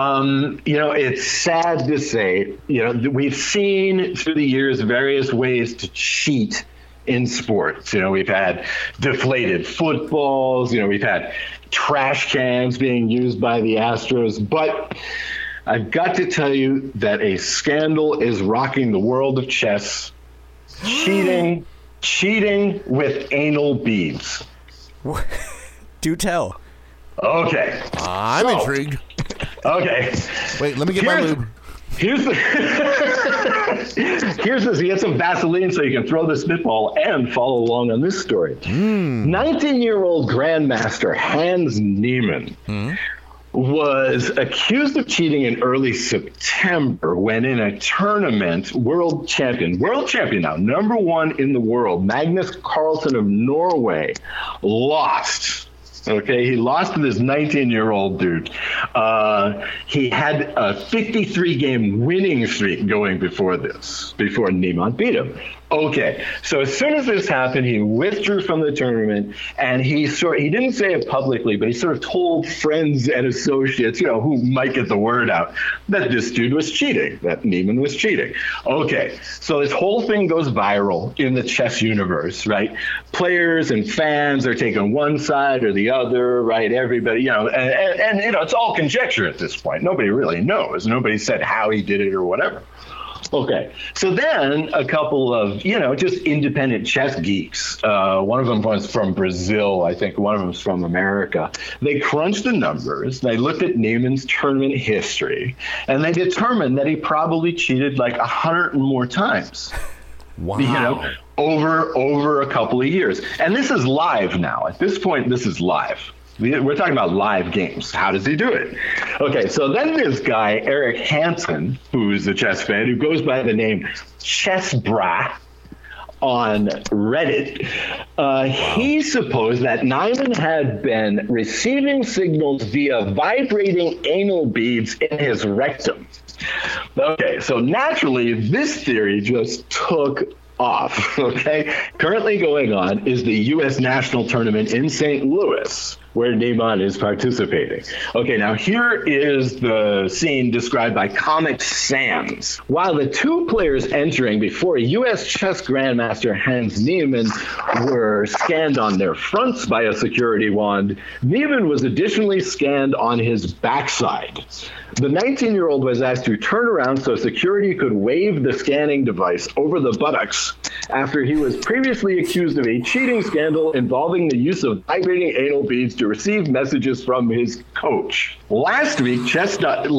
It's sad to say, we've seen through the years various ways to cheat in sports. We've had deflated footballs, we've had trash cans being used by the Astros, but I've got to tell you that a scandal is rocking the world of chess. Cheating with anal beads. Do tell. Okay. I'm intrigued. Okay. Wait, let me get my lube. Here's this. You get some Vaseline so you can throw the spitball and follow along on this story. 19-year-old Grandmaster Hans Niemann was accused of cheating in early September when in a tournament, world champion now, number one in the world, Magnus Carlsen of Norway, lost. Okay, he lost to this 19-year-old dude. He had a 53-game winning streak going before Niemann beat him. Okay, so as soon as this happened, he withdrew from the tournament, and he didn't say it publicly, but he sort of told friends and associates, who might get the word out, that this dude was cheating, that Niemann was cheating. Okay, so this whole thing goes viral in the chess universe, right? Players and fans are taking one side or the other, right? Everybody, and it's all conjecture at this point. Nobody really knows. Nobody said how he did it or whatever. Okay, so then a couple of, just independent chess geeks, one of them was from Brazil, I think one of them was from America. They crunched the numbers, they looked at Niemann's tournament history, and they determined that he probably cheated like 100 and more times. Wow. Over a couple of years. And this is live now. At this point, this is live. We're talking about live games. How does he do it? Okay, so then this guy, Eric Hansen, who's a chess fan, who goes by the name Chessbra on Reddit, he supposed that Niemann had been receiving signals via vibrating anal beads in his rectum. Okay, so naturally, this theory just took off, okay? Currently going on is the U.S. National Tournament in St. Louis, where Niemann is participating. Okay, now here is the scene described by Comic Sans. While the two players entering before U.S. chess grandmaster Hans Niemann were scanned on their fronts by a security wand, Niemann was additionally scanned on his backside. The 19-year-old was asked to turn around so security could wave the scanning device over the buttocks after he was previously accused of a cheating scandal involving the use of vibrating anal beads to receive messages from his coach. Last week, Chess.com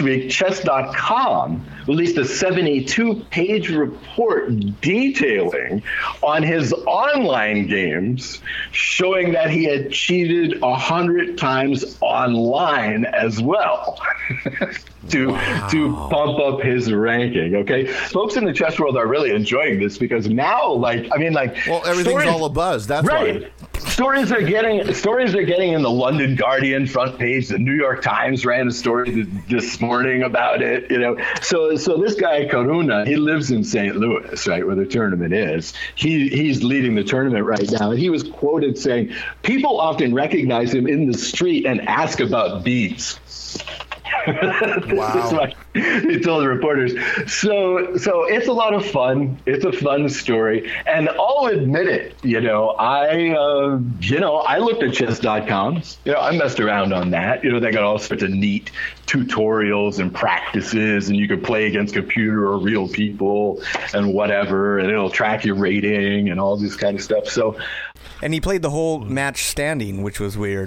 released a 72-page report detailing on his online games, showing that he had cheated 100 times online as well. to bump up his ranking. Okay, folks in the chess world are really enjoying this because now, everything's all a buzz. That's right. Stories are getting in the London Guardian front page. The New York Times ran a story this morning about it. So this guy Karuna, he lives in St. Louis, right, where the tournament is. He's leading the tournament right now, and he was quoted saying, "People often recognize him in the street and ask about beads." Wow. He told the reporters. So it's a lot of fun. It's a fun story, and I'll admit it. I looked at chess.com. I messed around on that. They got all sorts of neat tutorials and practices, and you can play against computer or real people and whatever, and it'll track your rating and all this kind of stuff. So, and he played the whole match standing, which was weird.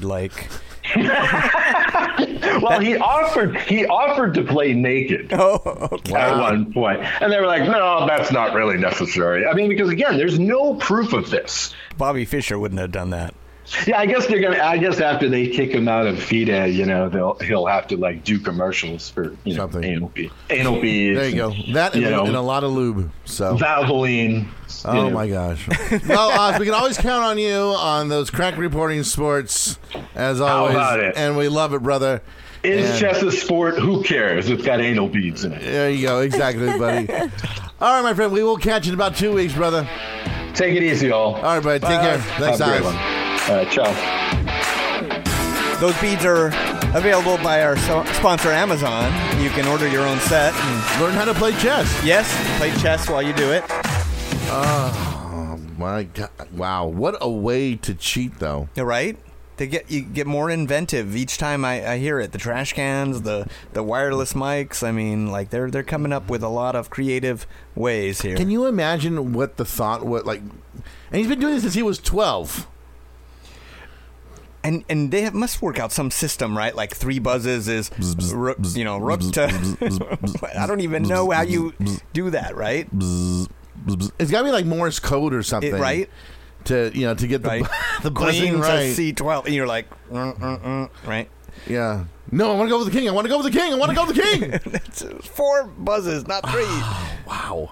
Well, he offered to play naked at one point, and they were like, "No, that's not really necessary." I mean, because again, there's no proof of this. Bobby Fischer wouldn't have done that. Yeah, I guess after they kick him out of FIDE, he'll have to like do commercials for something anal beads. There you go. That and a lot of lube. So Valvoline. Oh my gosh. Well, Oz, we can always count on you on those crack reporting sports as always. How about it? And we love it, brother. It's just a sport. Who cares? It's got anal beads in it. There you go. Exactly, buddy. All right, my friend. We will catch you in about 2 weeks, brother. Take it easy, all. All right, buddy. Take care. Thanks, Oz. All right, ciao. Those beads are available by our sponsor, Amazon. You can order your own set and learn how to play chess. Yes, play chess while you do it. Oh my God! Wow, what a way to cheat, though. Right? You get more inventive each time I hear it. The trash cans, the wireless mics. I mean, like they're coming up with a lot of creative ways here. Can you imagine what the thought was like? And he's been doing this since he was 12. And they must work out some system, right? Like 3 buzzes is, rook to... I don't even know how you do that, right? It's got to be like Morse code or something. Right? To get the, the buzzing right. C12, and you're like, right? Yeah. No, I want to go with the king. I want to go with the king. I want to go with the king. It's 4 buzzes, not 3. Wow.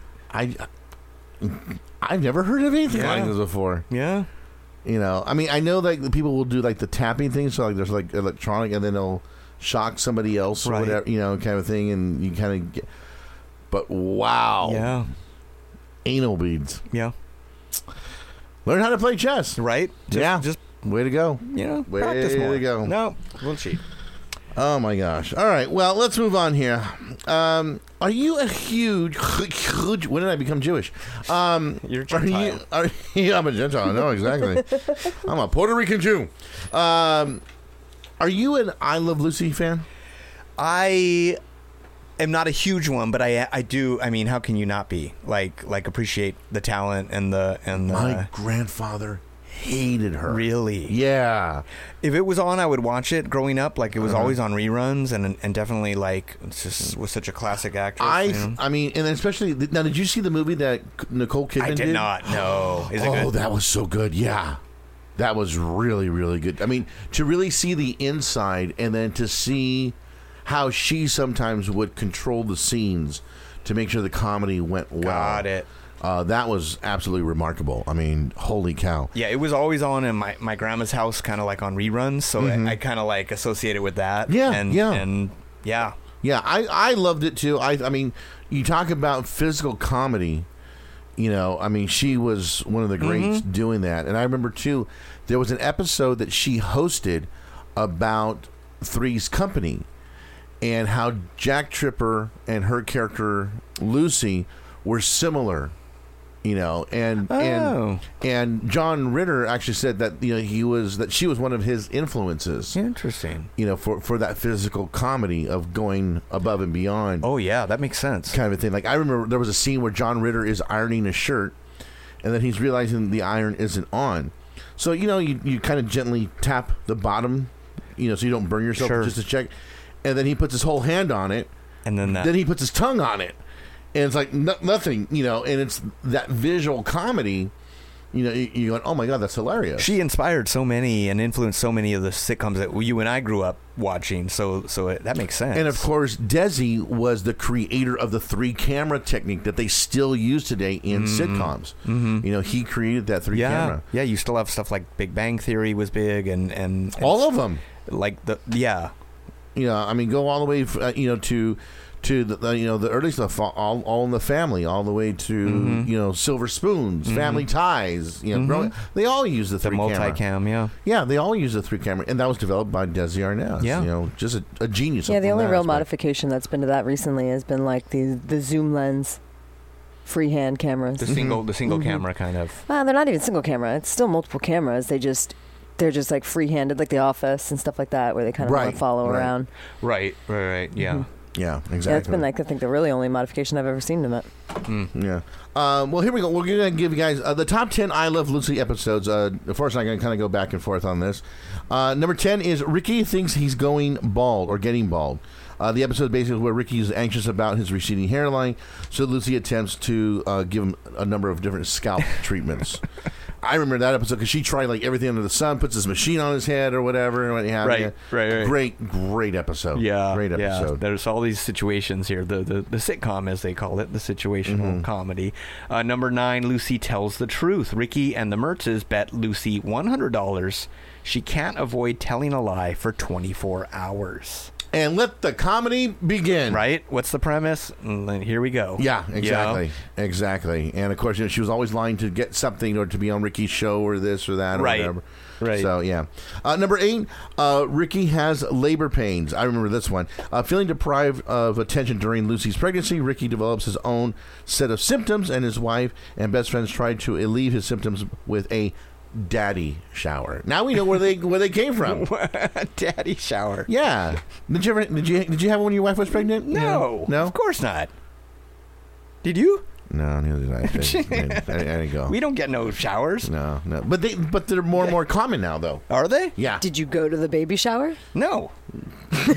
I've never heard of anything like this before. Yeah. I mean, I know that people will do like the tapping thing, so like there's like electronic, and then they'll shock somebody else or whatever, kind of thing, and you kind of get. But wow, yeah, anal beads, yeah. Learn how to play chess, right? Just way to go. Way practice more. Way to go. No, we'll cheat. Oh my gosh! All right, well, let's move on here. Are you a huge? When did I become Jewish? You're a Gentile. I'm a Gentile. I know exactly. I'm a Puerto Rican Jew. Are you an I Love Lucy fan? I am not a huge one, but I do. I mean, how can you not be like appreciate the talent and the My grandfather hated her. Really? Yeah. If it was on, I would watch it growing up. Like, it was always on reruns, and definitely, like, it just was such a classic actress. I mean, and especially, now, did you see the movie that Nicole Kidman did? I did not, no. Is it good? Oh, that was so good, yeah. That was really, really good. I mean, to really see the inside, and then to see how she sometimes would control the scenes to make sure the comedy went well. Got it. That was absolutely remarkable. I mean, holy cow. Yeah, it was always on in my grandma's house, kind of like on reruns, so I kind of like associate it with that. Yeah, Yeah, I loved it too. I mean, you talk about physical comedy, I mean, she was one of the greats doing that. And I remember too, there was an episode that she hosted about Three's Company and how Jack Tripper and her character Lucy were similar. And John Ritter actually said that she was one of his influences. Interesting. For that physical comedy of going above and beyond. Oh yeah, that makes sense. Kind of a thing. Like I remember there was a scene where John Ritter is ironing a shirt, and then he's realizing the iron isn't on. So you kind of gently tap the bottom, so you don't burn yourself, just to check. And then he puts his whole hand on it, and then he puts his tongue on it. And it's like nothing, and it's that visual comedy, you go, oh my God, that's hilarious. She inspired so many and influenced so many of the sitcoms that you and I grew up watching, so that makes sense. And of course, Desi was the creator of the 3-camera technique that they still use today in sitcoms. Mm-hmm. He created that 3-camera. Yeah, you still have stuff like Big Bang Theory was big, and all of them. Like I mean, go all the way, to the early stuff, all in the Family, all the way to Silver Spoons, Family Ties. They all use the 3-camera. Multicam, yeah, they all use the 3-camera, and that was developed by Desi Arnaz. Yeah, just a genius. Yeah, the only real modification that's been to that recently has been like the zoom lens, freehand cameras. The single camera kind of. They're not even single camera. It's still multiple cameras. They're just like freehanded, like The Office and stuff like that, where they kind of want to follow around. Right. Yeah. Yeah, exactly. Yeah, it's been like, I think, the really only modification I've ever seen to it. Yeah. Well, here we go. We're going to give you guys the top 10 I Love Lucy episodes. Forrest and I are going to kind of go back and forth on this. Number 10 is Ricky thinks he's going bald or getting bald. The episode basically where Ricky is anxious about his receding hairline, so Lucy attempts to give him a number of different scalp treatments. I remember that episode because she tried like everything under the sun, puts his machine on his head or whatever. And what have you. Right. Great episode. Yeah. Great episode. Yeah. There's all these situations here. The sitcom, as they call it, the situational comedy. Number 9, Lucy tells the truth. Ricky and the Mertzes bet Lucy $100 she can't avoid telling a lie for 24 hours. And let the comedy begin. Right? What's the premise? And then here we go. Yeah, exactly. Exactly. And of course, she was always lying to get something or to be on Ricky's show or this or that or whatever. Right. So, yeah. Number 8, Ricky has labor pains. I remember this one. Feeling deprived of attention during Lucy's pregnancy, Ricky develops his own set of symptoms, and his wife and best friends try to alleviate his symptoms with a daddy shower. Now we know where they came from. Daddy shower. Yeah. Did you have one when your wife was pregnant? No. No? Of course not. Did you? No, neither did I. I didn't go. We don't get no showers. No. But they're more and more common now, though. Are they? Yeah. Did you go to the baby shower? No. We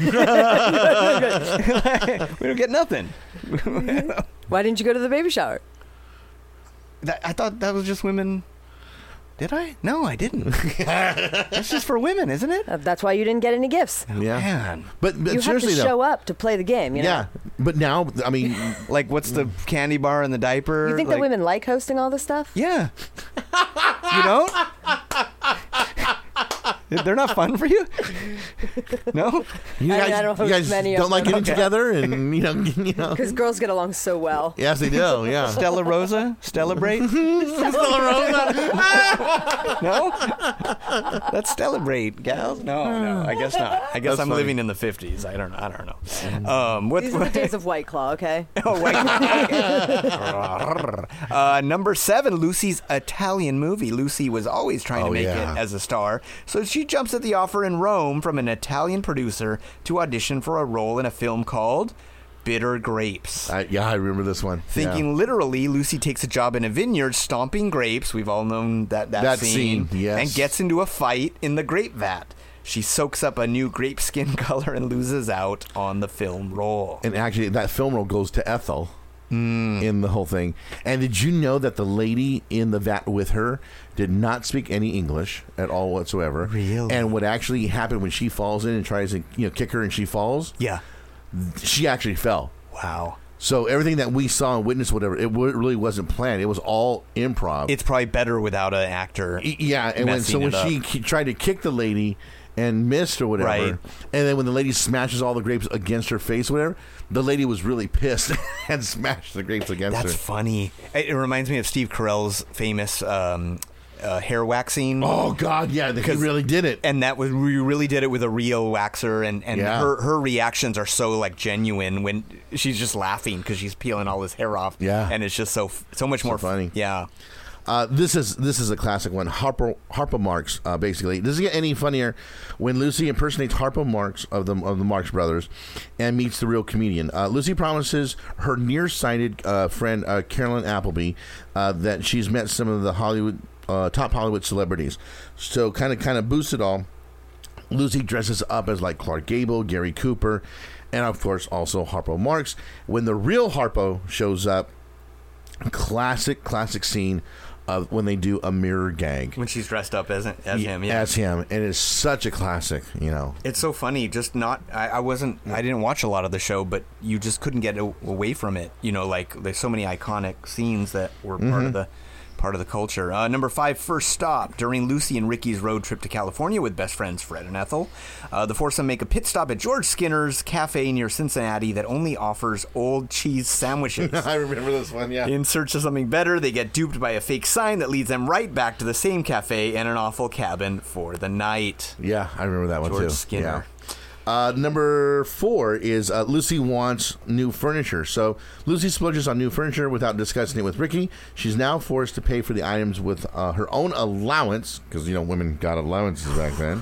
don't get nothing. Why didn't you go to the baby shower? I thought that was just women. Did I? No, I didn't. That's just for women, isn't it? That's why you didn't get any gifts. Yeah. Man. But you seriously, have to show up to play the game, you know? Yeah. But now, I mean... like, what's the candy bar and the diaper? You think that women like hosting all this stuff? Yeah. You don't? They're not fun for you? No? You guys don't like getting together and, you know. Because girls get along so well. Yes, they do, yeah. Stella Rosa? Celebrate? Stella Rosa? No? That's Celebrate, gals? No, I guess not. I guess I'm living in the 50s. I don't know. These are the days of White Claw, okay? Oh, White Claw. Number 7, Lucy's Italian movie. Lucy was always trying to make it as a star, so she jumps at the offer in Rome from an Italian producer to audition for a role in a film called Bitter Grapes. I remember this one. Thinking literally, Lucy takes a job in a vineyard stomping grapes. We've all known that scene. Yes. And gets into a fight in the grape vat. She soaks up a new grape skin color and loses out on the film role. And actually, that film role goes to Ethel. In the whole thing. And did you know that the lady in the vat with her did not speak any English at all whatsoever? Really? And what actually happened when she falls in and tries to kick her and she falls? Yeah. She actually fell. Wow. So everything that we saw and witnessed, whatever, it really wasn't planned. It was all improv. It's probably better without an actor. Yeah. And when she tried to kick the lady and missed or whatever, right. And then when the lady smashes all the grapes against her face or whatever, the lady was really pissed and smashed the grapes against her. That's funny. It reminds me of Steve Carell's famous hair waxing. Oh God, yeah, he really did it, and we really did it with a real waxer, and her reactions are so like genuine when she's just laughing because she's peeling all his hair off. Yeah, and it's just so much more funny. Yeah. This is a classic one. Harpo Marx, basically. Does it get any funnier when Lucy impersonates Harpo Marx of the Marx Brothers and meets the real comedian? Lucy promises her nearsighted friend Carolyn Appleby that she's met some of the top Hollywood celebrities. So kind of boosts it all. Lucy dresses up as like Clark Gable, Gary Cooper, and of course also Harpo Marx. When the real Harpo shows up, classic scene of when they do a mirror gag when she's dressed up as him. Yeah, as him, and it's such a classic. It's so funny. Just not. I didn't watch a lot of the show, but you just couldn't get away from it. Like there's so many iconic scenes that were part of the culture. Number 5, First Stop. During Lucy and Ricky's road trip to California with best friends Fred and Ethel, the foursome make a pit stop at George Skinner's cafe near Cincinnati that only offers old cheese sandwiches. I remember this one, yeah. In search of something better, they get duped by a fake sign that leads them right back to the same cafe and an awful cabin for the night. Yeah, I remember that one too. George Skinner. Yeah. Number 4 is Lucy wants new furniture. So Lucy splurges on new furniture without discussing it with Ricky. She's now forced to pay for the items with her own allowance, because women got allowances back then.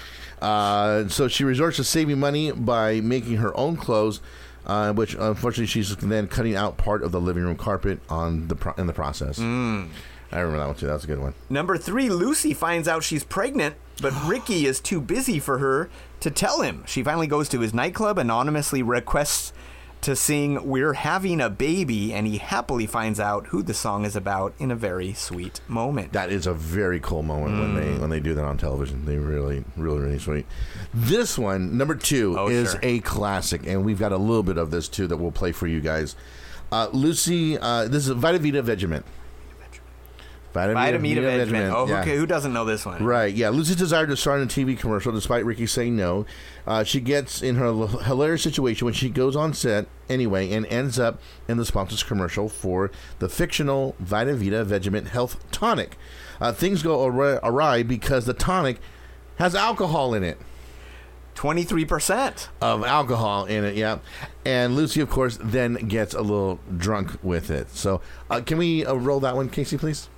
So she resorts to saving money by making her own clothes, which unfortunately she's then cutting out part of the living room carpet in the process. I remember that one too. That was a good one. Number 3, Lucy finds out she's pregnant, but Ricky is too busy for her to tell him. She finally goes to his nightclub, anonymously requests to sing We're Having a Baby, and he happily finds out who the song is about in a very sweet moment. That is a very cool moment when they do that on television. They really, really, really sweet. This one, number 2, is a classic, and we've got a little bit of this, too, that we'll play for you guys. Lucy, this is Vita Vegemint. Vita Vegemint. Oh, yeah. Okay. Who doesn't know this one? Right. Yeah. Lucy desired to star in a TV commercial despite Ricky saying no. She gets in her hilarious situation when she goes on set anyway and ends up in the sponsor's commercial for the fictional Vita Vegemint Health Tonic. Things go awry because the tonic has alcohol in it. 23% of alcohol in it, yeah. And Lucy, of course, then gets a little drunk with it. So can we roll that one, Casey, please?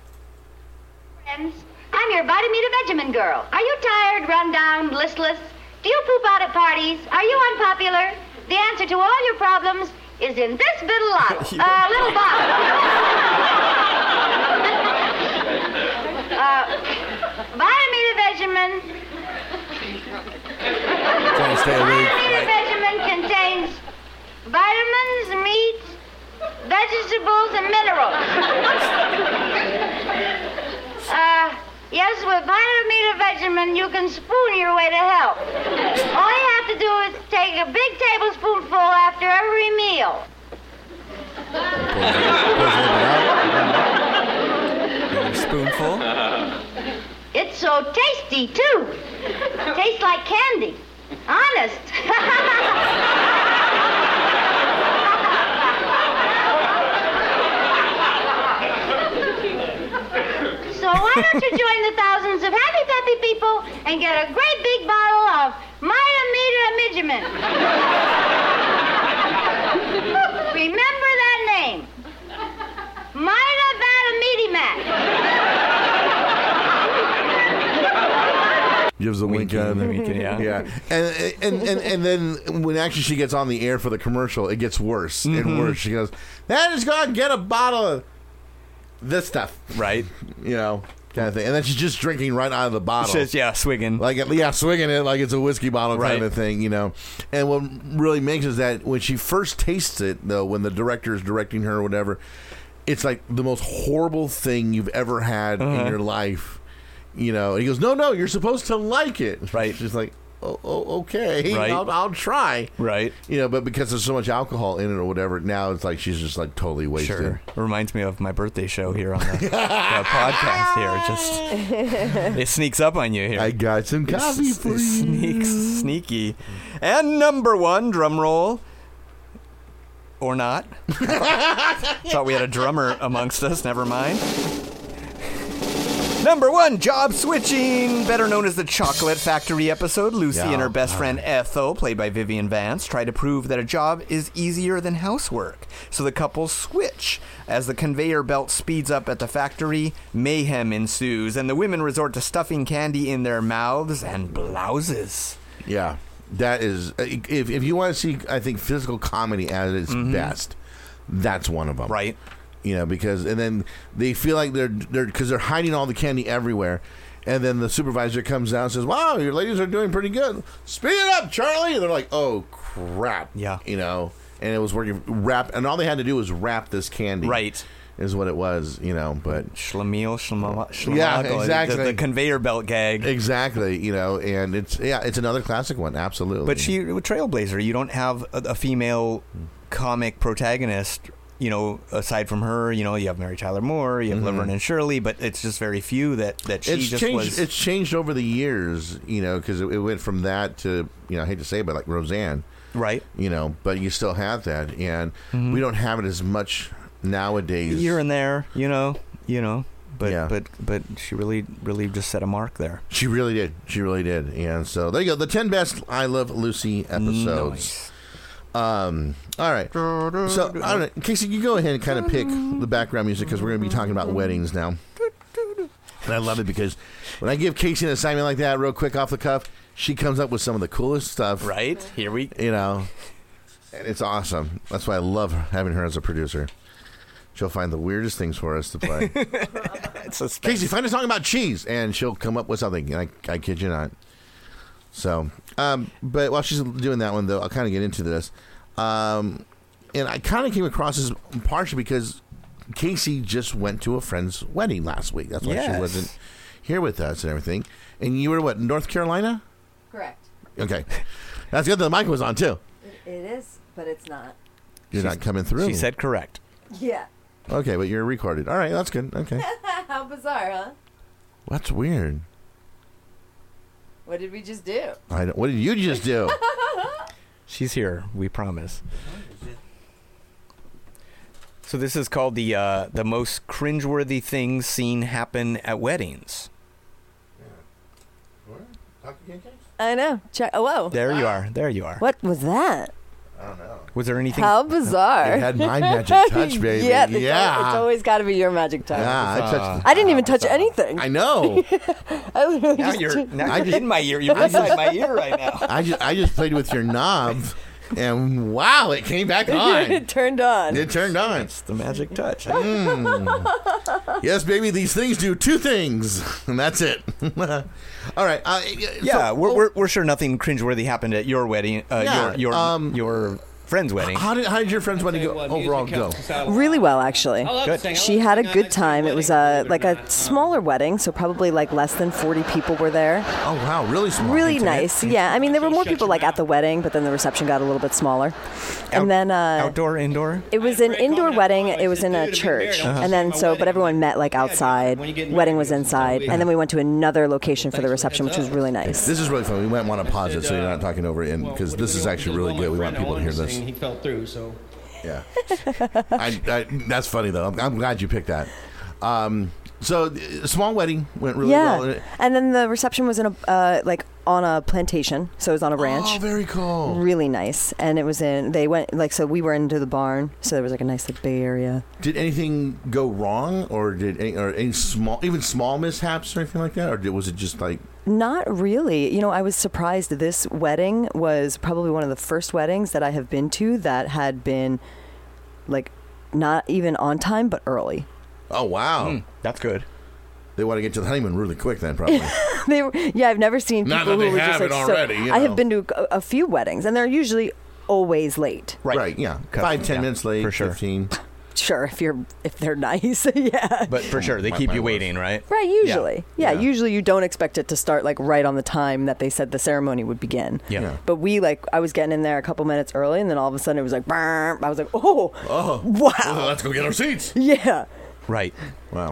I'm your Vita Vegemint girl. Are you tired, run down, listless? Do you poop out at parties? Are you unpopular? The answer to all your problems is in this little bottle. Little bottle. Vita Vegemint. Vita Vegemint contains vitamins, meats, vegetables, and minerals. Yes, with Vita Vegemint, you can spoon your way to health. All you have to do is take a big tablespoonful after every meal. A spoonful? It's so tasty, too. Tastes like candy. Honest. So why don't you join the thousands of happy, peppy people and get a great big bottle of Vita Vegemint? Remember that name. Vita Gives a wink out of there. Yeah. And then when actually she gets on the air for the commercial, it gets worse and worse. She goes, "Then just go out and get a bottle of this stuff." Right. You know, kind of thing. And then she's just drinking right out of the bottle. She's, swigging. Swigging it like it's a whiskey bottle kind of thing, you know. And what really makes is that when she first tastes it, though, when the director is directing her or whatever, it's like the most horrible thing you've ever had in your life. You know, and he goes, no, you're supposed to like it. Right. She's like, okay, right. I'll try. Right. You know, but because there's so much alcohol in it or whatever, now it's like she's just like totally wasted. Sure. It reminds me of my birthday show here on the podcast here. It sneaks up on you here. I got some coffee for you. Sneaky. And number 1, drum roll. Or not. Thought we had a drummer amongst us. Never mind. Number 1, job switching. Better known as the Chocolate Factory episode, Lucy and her best friend Ethel, played by Vivian Vance, try to prove that a job is easier than housework. So the couple switch. As the conveyor belt speeds up at the factory, mayhem ensues, and the women resort to stuffing candy in their mouths and blouses. Yeah. That is, if you want to see, I think, physical comedy at its best, that's one of them. Right. You know, because, and then they feel like because they're hiding all the candy everywhere. And then the supervisor comes down and says, "Wow, your ladies are doing pretty good. Speed it up, Charlie." And they're like, "Oh, crap." Yeah. You know, and it was working, and all they had to do was wrap this candy. Right. Is what it was, you know, but... Schlemiel. Yeah, exactly. The conveyor belt gag. Exactly, you know, and it's another classic one, absolutely. But she, Trailblazer, you don't have a female comic protagonist, you know, aside from her, you know, you have Mary Tyler Moore, you have Laverne and Shirley, but it's just very few that she was... It's changed over the years, you know, because it went from that to, you know, I hate to say it, but like Roseanne. Right. You know, but you still have that, and we don't have it as much... nowadays, here and there, you know, but she really just set a mark there. She really did, and so there you go, the 10 best I Love Lucy episodes. Nice. All right, so I don't know, Casey, you go ahead and kind of pick the background music because we're going to be talking about weddings now. And I love it because when I give Casey an assignment like that, real quick off the cuff, she comes up with some of the coolest stuff. Right here we, you know, and it's awesome. That's why I love having her as a producer. She'll find the weirdest things for us to play. Casey, find a song about cheese, and she'll come up with something. And I kid you not. So, but while she's doing that one, though, I'll kind of get into this. And I kind of came across as partially because Casey just went to a friend's wedding last week. That's why she wasn't here with us and everything. And you were what, North Carolina? Correct. Okay. That's good that the mic was on, too. It is, but it's not. You're not coming through. She said correct. Yeah. Okay, but you're recorded. All right, that's good. Okay. How bizarre, huh? That's weird. What did we just do? What did you just do? She's here, we promise. So this is called the most cringeworthy things seen happen at weddings. I know. Check. Oh, whoa. There you are. There you are. What was that? I don't know. Was there anything? How bizarre. You had my magic touch, baby. Yeah. It's always got to be your magic touch. Yeah, I touched. I didn't even touch anything. I know. I literally Now just you're in my ear. You're inside my ear right now. I just played with your knob, and wow, it came back on. It turned on. It turned on. It's the magic touch. Yes, baby. These things do two things, and that's it. All right. We're sure nothing cringeworthy happened at your wedding. Your friend's wedding. How did your friend's wedding overall go? Really well, actually. Good. She had a good time. It was like a smaller wedding, so probably like less than 40 people were there. Oh wow, really small. Really nice. Yeah, I mean there were more people like at the wedding, but then the reception got a little bit smaller. And then outdoor, indoor. It was an indoor wedding. It was in a church, and then but everyone met like outside. Wedding was inside, and then we went to another location for the reception, which was really nice. This is really fun. We might want to pause it so you're not talking over it, because this is actually really good. We want people to hear this. He fell through, so yeah. That's funny though. I'm glad you picked that. So small wedding went really well. And then the reception was in a on a plantation, so it was on a ranch. Oh, very cool. Really nice. And it was so we were into the barn, so there was like a nice Bay Area. Did anything go wrong, or any small mishaps or anything like that, or was it just like? Not really. You know, I was surprised. This wedding was probably one of the first weddings that I have been to that had been like not even on time, but early. Oh, wow. That's good. They want to get to the honeymoon really quick then, probably. I've never seen people who were just like already, I have been to a few weddings, and they're usually always late. Right, yeah. 5-10 minutes late, for sure. 15. Sure, if they're nice, yeah. But for sure, they keep you waiting, right? Right, usually. Yeah, usually you don't expect it to start like right on the time that they said the ceremony would begin. Yeah. But I was getting in there a couple minutes early, and then all of a sudden it was like, I was like, oh, wow. Well, let's go get our seats. Yeah. Right. Wow.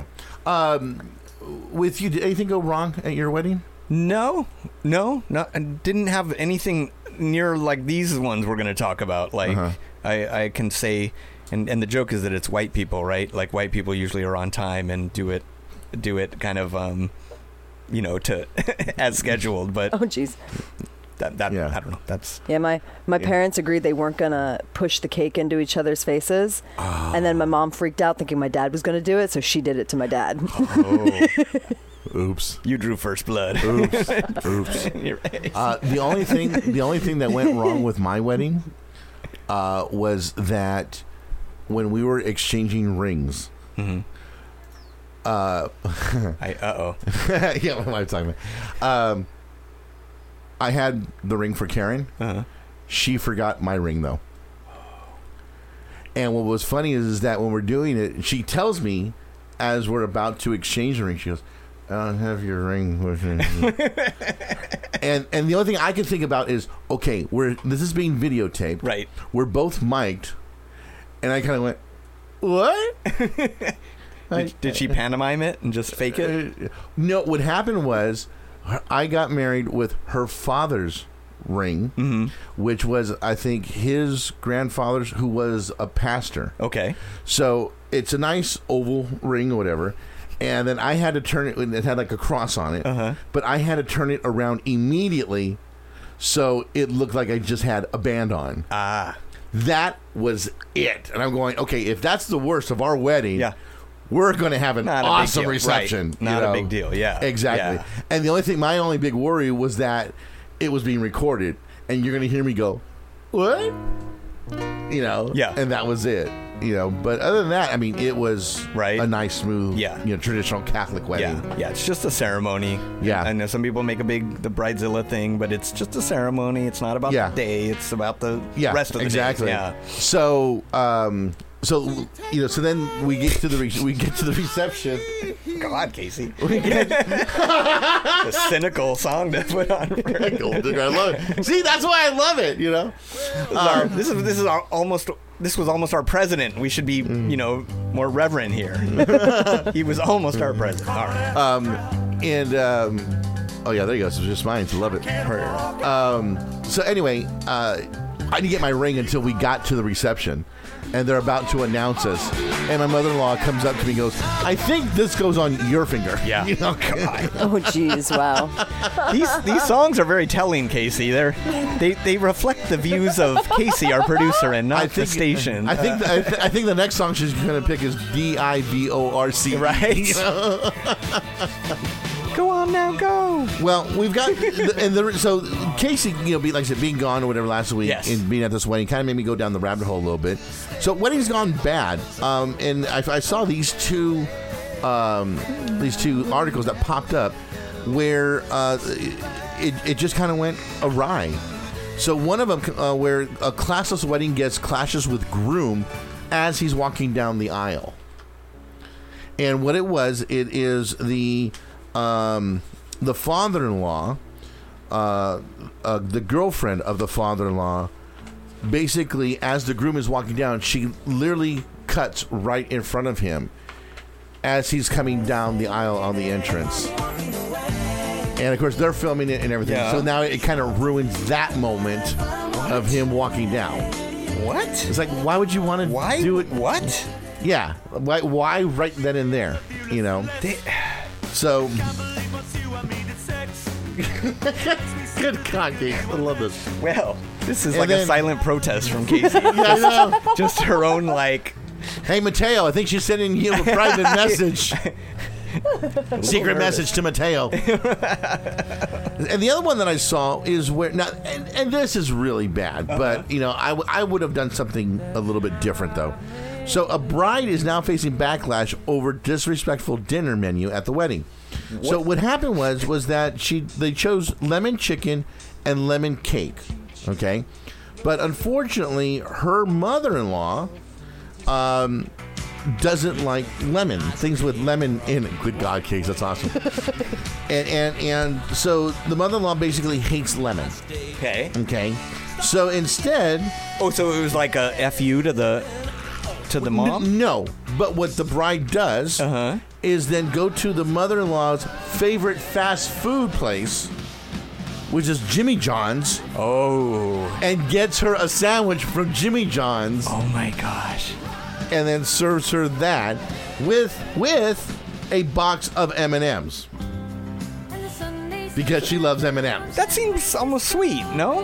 With you, did anything go wrong at your wedding? No. I didn't have anything near like these ones we're going to talk about. Like I can say, and the joke is that it's white people, right? Like white people usually are on time and do it kind of, to as scheduled. But oh, jeez. I don't know. That's my parents agreed they weren't gonna push the cake into each other's faces, and then my mom freaked out thinking my dad was gonna do it, so she did it to my dad. Oh. Oops! You drew first blood. Oops! The only thing that went wrong with my wedding was that when we were exchanging rings. Mm-hmm. Yeah, what am I talking about? I had the ring for Karen. She forgot my ring, though. And what was funny is that when we're doing it, she tells me as we're about to exchange the ring, she goes, I don't have your ring with me. and the only thing I can think about is, okay, this is being videotaped. Right. We're both mic'd. And I kind of went, what? Did she pantomime it and just fake it? No, what happened was I got married with her father's ring, which was, I think, his grandfather's, who was a pastor. Okay. So it's a nice oval ring or whatever. And then I had to turn it, it had like a cross on it, but I had to turn it around immediately so it looked like I just had a band on. That was it. And I'm going, okay, if that's the worst of our wedding, we're going to have an awesome reception. Right. Not a big deal, yeah. Exactly. Yeah. And my only big worry was that it was being recorded, and you're going to hear me go, what? And that was it. But other than that, I mean, it was a nice, smooth, traditional Catholic wedding. Yeah, it's just a ceremony. Yeah. I know some people make the bridezilla thing, but it's just a ceremony. It's not about the day. It's about the rest of the days. Yeah. So, so then we get to the reception. God, Casey. The cynical song to put on. I love it. See, that's why I love it. This was almost our president. We should be, more reverent here. He was almost our president. All right. Oh yeah, there you go. So just mine. Love it. So anyway, I didn't get my ring until we got to the reception, and they're about to announce us. And my mother-in-law comes up to me and goes, "I think this goes on your finger." Yeah. God. Oh, jeez, wow. These songs are very telling, Casey. They reflect the views of Casey, our producer, and not the station. I think the next song she's going to pick is DIVORC. Right. Go on now, go. Well, we've got so Casey, like I said, being gone or whatever last week and being at this wedding kind of made me go down the rabbit hole a little bit. So wedding's gone bad, and I saw these two articles that popped up where it just kind of went awry. So one of them where a classless wedding guest clashes with groom as he's walking down the aisle, and what it is the father-in-law, the girlfriend of the father-in-law, basically, as the groom is walking down, she literally cuts right in front of him as he's coming down the aisle on the entrance. And, of course, they're filming it and everything. Yeah. So now it kind of ruins that moment of him walking down. What? It's like, why would you want to do it? What? Yeah. Why right then and there, So, good God, Casey. I love this. Well, this is a silent protest from Casey. Just her own, Hey, Mateo, I think she's sending you a private message. Secret message to Mateo. And the other one that I saw is where, now, and this is really bad, but, I would have done something a little bit different, though. So a bride is now facing backlash over disrespectful dinner menu at the wedding. What? So what happened was that they chose lemon chicken and lemon cake, okay? But unfortunately, her mother-in-law doesn't like lemon, things with lemon in it. Good God, Case, that's awesome. and so the mother-in-law basically hates lemon. Okay. So instead... Oh, so it was like a FU to the mom? No, but what the bride does is then go to the mother-in-law's favorite fast food place, which is Jimmy John's. Oh. And gets her a sandwich from Jimmy John's. Oh, my gosh. And then serves her that with a box of M&Ms. Because she loves M&Ms. That seems almost sweet, no?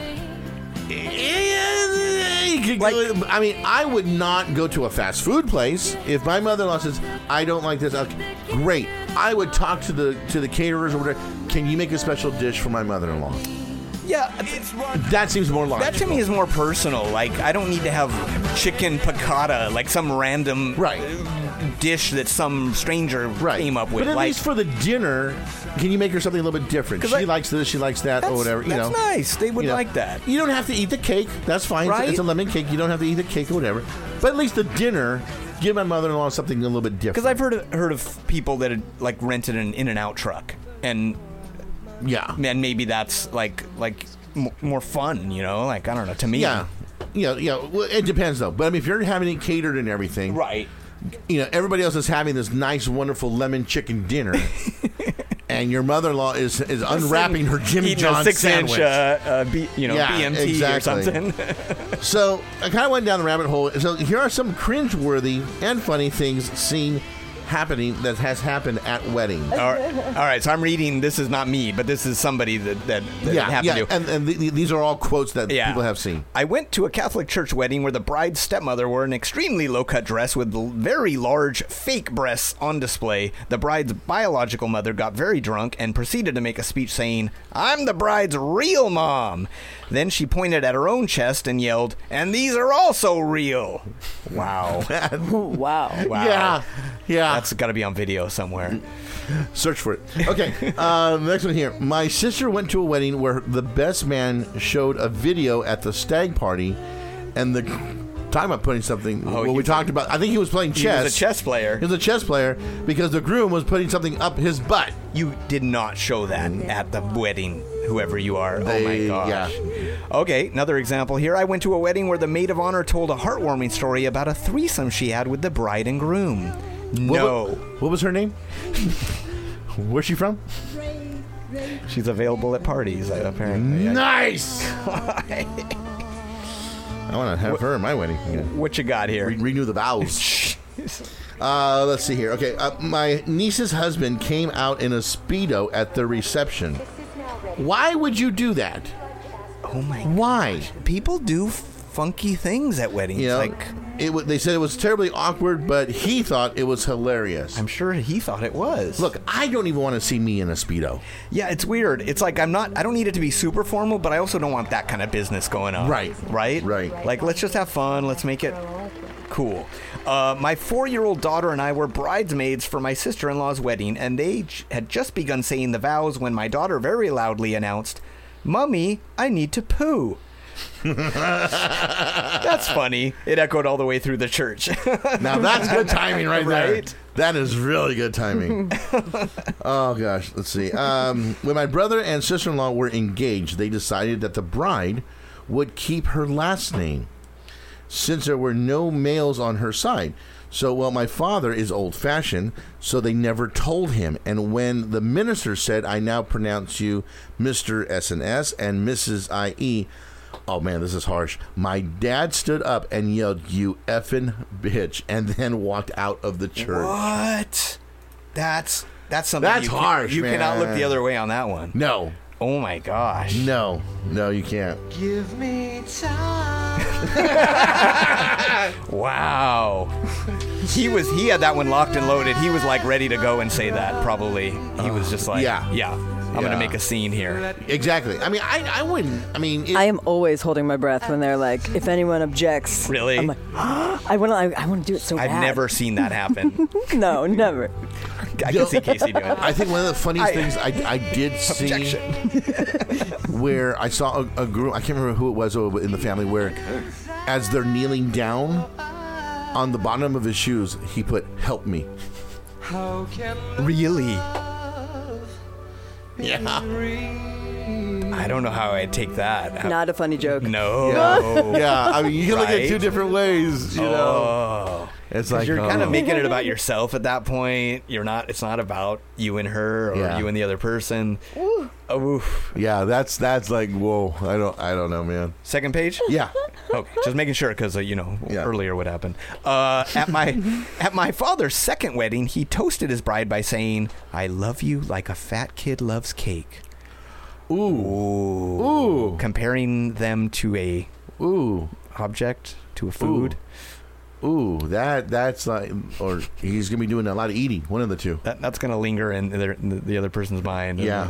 I mean, I would not go to a fast food place if my mother-in-law says, I don't like this. Okay, great. I would talk to the caterers or whatever. Can you make a special dish for my mother-in-law? Yeah, that seems more logical. That to me is more personal. I don't need to have chicken piccata, some random dish that some stranger came up with. But at least for the dinner, can you make her something a little bit different? She likes this, she likes that, or whatever. That's nice. They would like that. You don't have to eat the cake. That's fine. Right? It's a lemon cake. You don't have to eat the cake or whatever. But at least the dinner, give my mother-in-law something a little bit different. Because I've heard of people that had rented an In-N-Out truck and. Yeah, and maybe that's more fun, I don't know. To me, yeah. Well, it depends though. But I mean, if you're having it catered and everything, right? Everybody else is having this nice, wonderful lemon chicken dinner, and your mother-in-law is unwrapping her Jimmy John's 6-inch, BMT exactly. or something. So I kind of went down the rabbit hole. So here are some cringeworthy and funny things seen has happened at weddings. All right, so I'm reading. This is not me, but this is somebody that happened to. And these are all quotes that people have seen. I went to a Catholic church wedding where the bride's stepmother wore an extremely low-cut dress with very large fake breasts on display. The bride's biological mother got very drunk and proceeded to make a speech saying, "I'm the bride's real mom." Then she pointed at her own chest and yelled, "And these are also real." Wow. Wow. Yeah. That's got to be on video somewhere. Search for it. Okay. Next one here. My sister went to a wedding where the best man showed a video at the stag party, and the time about putting something. We talked about. I think he was playing chess. He was a chess player. He was a chess player because the groom was putting something up his butt. You did not show that at the wedding, whoever you are. Oh my gosh. Yeah. Okay, another example here. I went to a wedding where the maid of honor told a heartwarming story about a threesome she had with the bride and groom. What was her name? Where's she from? She's available at parties, apparently. Nice! I want to have her at my wedding. What you got here? Renew the vows. Let's see here. Okay, my niece's husband came out in a Speedo at the reception. Why would you do that? Oh my! Why? Gosh. People do funky things at weddings. You know, they said it was terribly awkward, but he thought it was hilarious. I'm sure he thought it was. Look, I don't even want to see me in a Speedo. Yeah, it's weird. It's like I don't need it to be super formal, but I also don't want that kind of business going on. Right. Like, let's just have fun. Let's make it cool. My 4-year-old daughter and I were bridesmaids for my sister-in-law's wedding, and they had just begun saying the vows when my daughter very loudly announced, "Mummy, I need to poo." That's funny. It echoed all the way through the church. Now that's good timing right there. That is really good timing. Oh gosh, let's see. When my brother and sister-in-law were engaged, they decided that the bride would keep her last name since there were no males on her side. So, my father is old-fashioned, so they never told him. And when the minister said, "I now pronounce you Mr. S&S and Mrs. I.E." Oh, man, this is harsh. My dad stood up and yelled, "You effing bitch," and then walked out of the church. What? That's something. That's harsh, You man. cannot look the other way on that one. No. Oh, my gosh. No, you can't. Give me time. Wow. He had that one locked and loaded. He was like ready to go and say that, probably. He was just like, yeah. I'm going to make a scene here. Exactly. I mean, I wouldn't. I mean, I am always holding my breath when they're like, if anyone objects. Really? I'm like, I want to do it so bad. I've never seen that happen. No, never. I can see Casey doing it. I think one of the funniest things I did see where I saw a group, I can't remember who it was in the family, where as they're kneeling down, on the bottom of his shoes, he put, "Help me." Really? Yeah. I don't know how I'd take that. Not a funny joke. No. Yeah, I mean, you can look at it two different ways, you know. It's like you're kind of making it about yourself at that point. It's not about you and her or you and the other person. Oof. Yeah, that's like, whoa. I don't know, man. Second page? Yeah. Okay, just making sure because earlier what happened. At my father's second wedding, he toasted his bride by saying, "I love you like a fat kid loves cake." Ooh. Comparing them to a object, to a food. Ooh, that's like, or he's gonna be doing a lot of eating. One of the two. That's gonna linger in the other person's mind. Yeah.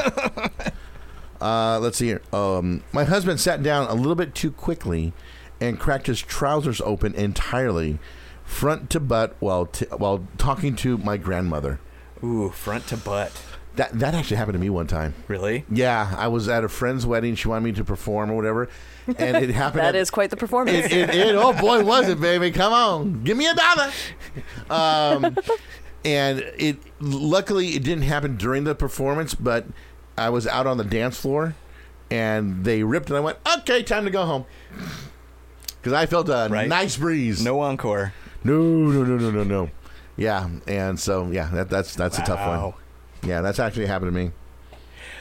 Let's see here. My husband sat down a little bit too quickly and cracked his trousers open entirely, front to butt, while talking to my grandmother. Ooh, front to butt. That actually happened to me one time. Really? Yeah, I was at a friend's wedding. She wanted me to perform or whatever, and it happened. That is quite the performance. Oh boy, was it, baby? Come on, give me $1. And luckily it didn't happen during the performance, but I was out on the dance floor, and they ripped, and I went, "Okay, time to go home," because I felt a nice breeze. No encore. No. Yeah, and so that's a tough one. Yeah, that's actually happened to me.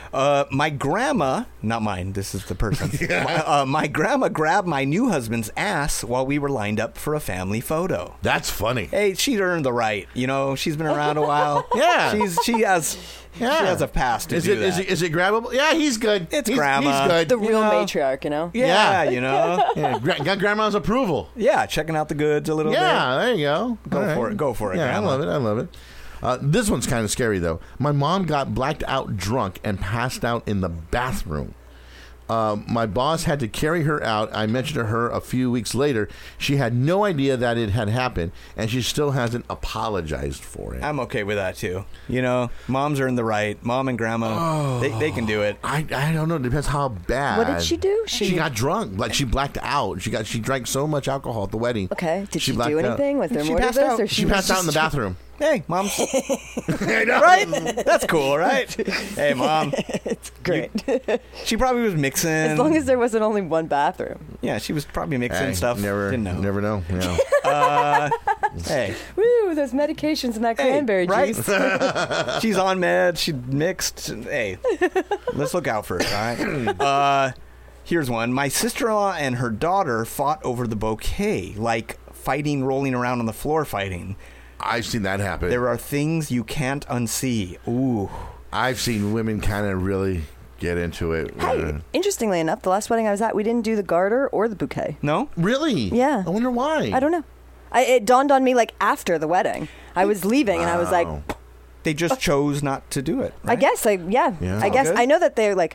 My grandma, not mine, this is the person. My grandma grabbed my new husband's ass while we were lined up for a family photo. That's funny. Hey, she earned the right. You know, she's been around a while. Yeah. She has a past to do that. Is it grabbable? Yeah, he's good. It's grandma. He's good. The real matriarch, you know? Yeah, you know. Yeah, got grandma's approval. Yeah, checking out the goods a little bit. Yeah, there you go. Go for it, yeah, grandma. I love it. This one's kind of scary, though. My mom got blacked out drunk and passed out in the bathroom. My boss had to carry her out. I mentioned to her a few weeks later. She had no idea that it had happened, and she still hasn't apologized for it. I'm okay with that, too. You know, moms are in the right. Mom and grandma, they can do it. I don't know. It depends how bad. What did she do? She got drunk. Like, she blacked out. She drank so much alcohol at the wedding. Okay. Did she blacked do anything? out. Was there She more to passed this? out. Or She passed out in the bathroom. Hey, Mom. I know. Right? That's cool, right? Hey, Mom. It's great. She probably was mixing. As long as there wasn't only one bathroom. Yeah, she was probably mixing stuff. Didn't know. Never know. Yeah. Hey. Woo, those medications in that cranberry right? juice. She's on meds. She mixed. Hey, let's look out for it, all right? Here's one. My sister-in-law and her daughter fought over the bouquet, like fighting, rolling around on the floor fighting. I've seen that happen. There are things you can't unsee. Ooh. I've seen women kind of really get into it. Hey, interestingly enough, the last wedding I was at, we didn't do the garter or the bouquet. No? Really? Yeah. I wonder why. I don't know. It dawned on me like after the wedding. I was leaving and I was like... They just chose not to do it, right? I guess, I guess. I know that they're like...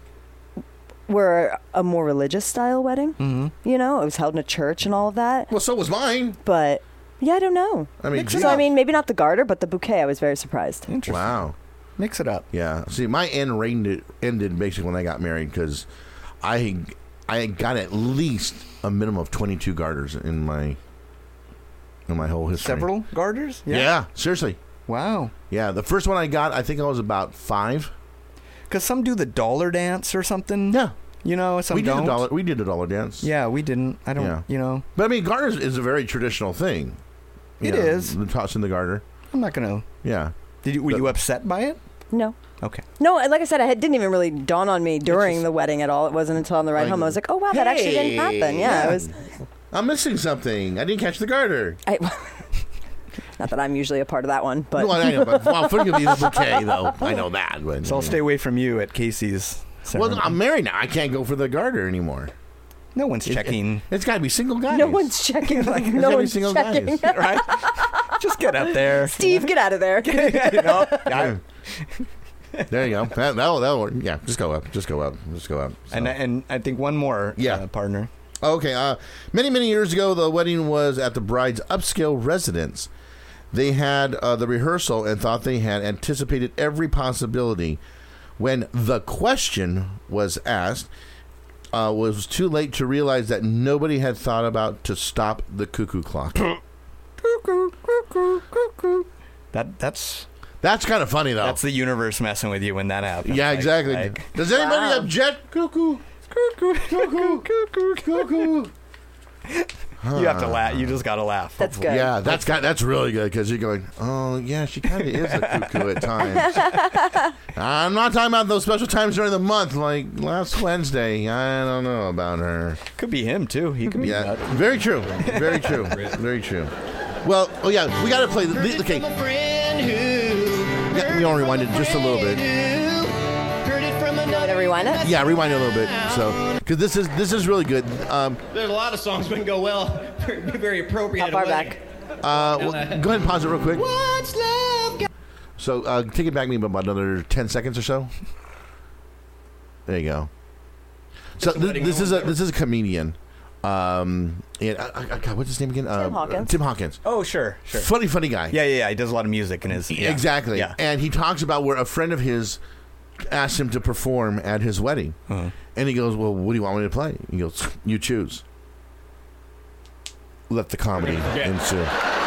were a more religious style wedding. Mm-hmm. You know, it was held in a church and all of that. Well, so was mine. But... yeah, I don't know. I mean, so, maybe not the garter, but the bouquet. I was very surprised. Interesting. Wow. Mix it up. Yeah. See, my end ended basically when I got married because I got at least a minimum of 22 garters in my whole history. Several garters? Yeah, seriously. Wow. Yeah, the first one I got, I think I was about 5. Because some do the dollar dance or something. Yeah. You know, some don't. We did a dollar dance. Yeah, we didn't. I don't, you know. But I mean, garters is a very traditional thing. It is. The toss in the garter. I'm not going to. Yeah. Were you upset by it? No. Okay. No, like I said, it didn't even really dawn on me during the wedding at all. It wasn't until on the ride home I was like, oh, wow, that actually didn't happen. Yeah, it was. I'm missing something. I didn't catch the garter. Not that I'm usually a part of that one, but... Well, I know, but forgive me the bouquet, though. I know that. But, so I'll stay away from you at Casey's ceremony. Well, I'm married now. I can't go for the garter anymore. No one's checking. It's got to be single guys. No one's checking. Like, no one's single checking. guys. Right? Just get up there. Steve, get out of there. There you go. That'll work. Yeah, just go up. So. And I think one more partner. Okay. Many years ago, the wedding was at the bride's upscale residence. They had the rehearsal and thought they had anticipated every possibility. When the question was asked, was too late to realize that nobody had thought about to stop the cuckoo clock. Cuckoo, cuckoo, cuckoo. That's kind of funny, though. That's the universe messing with you when that happens. Yeah, exactly. Does anybody object? Cuckoo, cuckoo, cuckoo, cuckoo, cuckoo. You have to laugh. You just got to laugh. That's good. Yeah, that's really good because you're going, oh, yeah, she kind of is a cuckoo at times. I'm not talking about those special times during the month, like last Wednesday. I don't know about her. Could be him, too. He could be nuts. Very true. Very true. Very true. Well, we got to play the okay. We want to rewind it just a little bit. Want to rewind it? Yeah, rewind it a little bit. So, because this is really good. There's a lot of songs wouldn't go well. Very appropriate. How far back? Go ahead and pause it real quick. What's love? So, take it back maybe about another 10 seconds or so. There you go. So this is a comedian. And God, what's his name again? Tim Hawkins. Oh, sure. Funny guy. Yeah. He does a lot of music in his. Yeah. Exactly. Yeah. And he talks about where a friend of his asked him to perform at his wedding. Uh-huh. And he goes, well, what do you want me to play? He goes, you choose. Let the comedy ensue.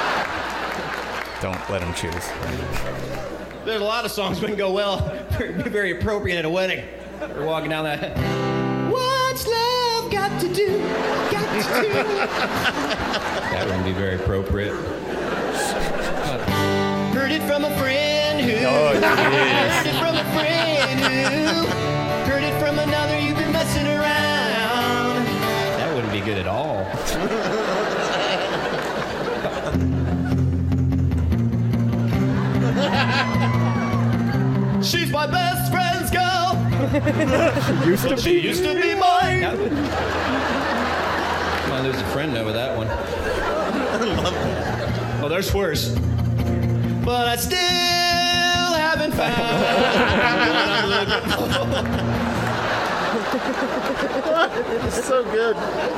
Don't let him choose. There's a lot of songs wouldn't go well. Very appropriate at a wedding. We're walking down that. What's love got to do? That wouldn't be very appropriate. Heard it from a friend who. Oh, heard it from a friend who. Heard it from another, you've been messing around. That wouldn't be good at all. She's my best friend's girl. She used to be mine. Might lose a friend over that one. Oh, there's worse. But I still haven't found what I'm looking for. It's so good.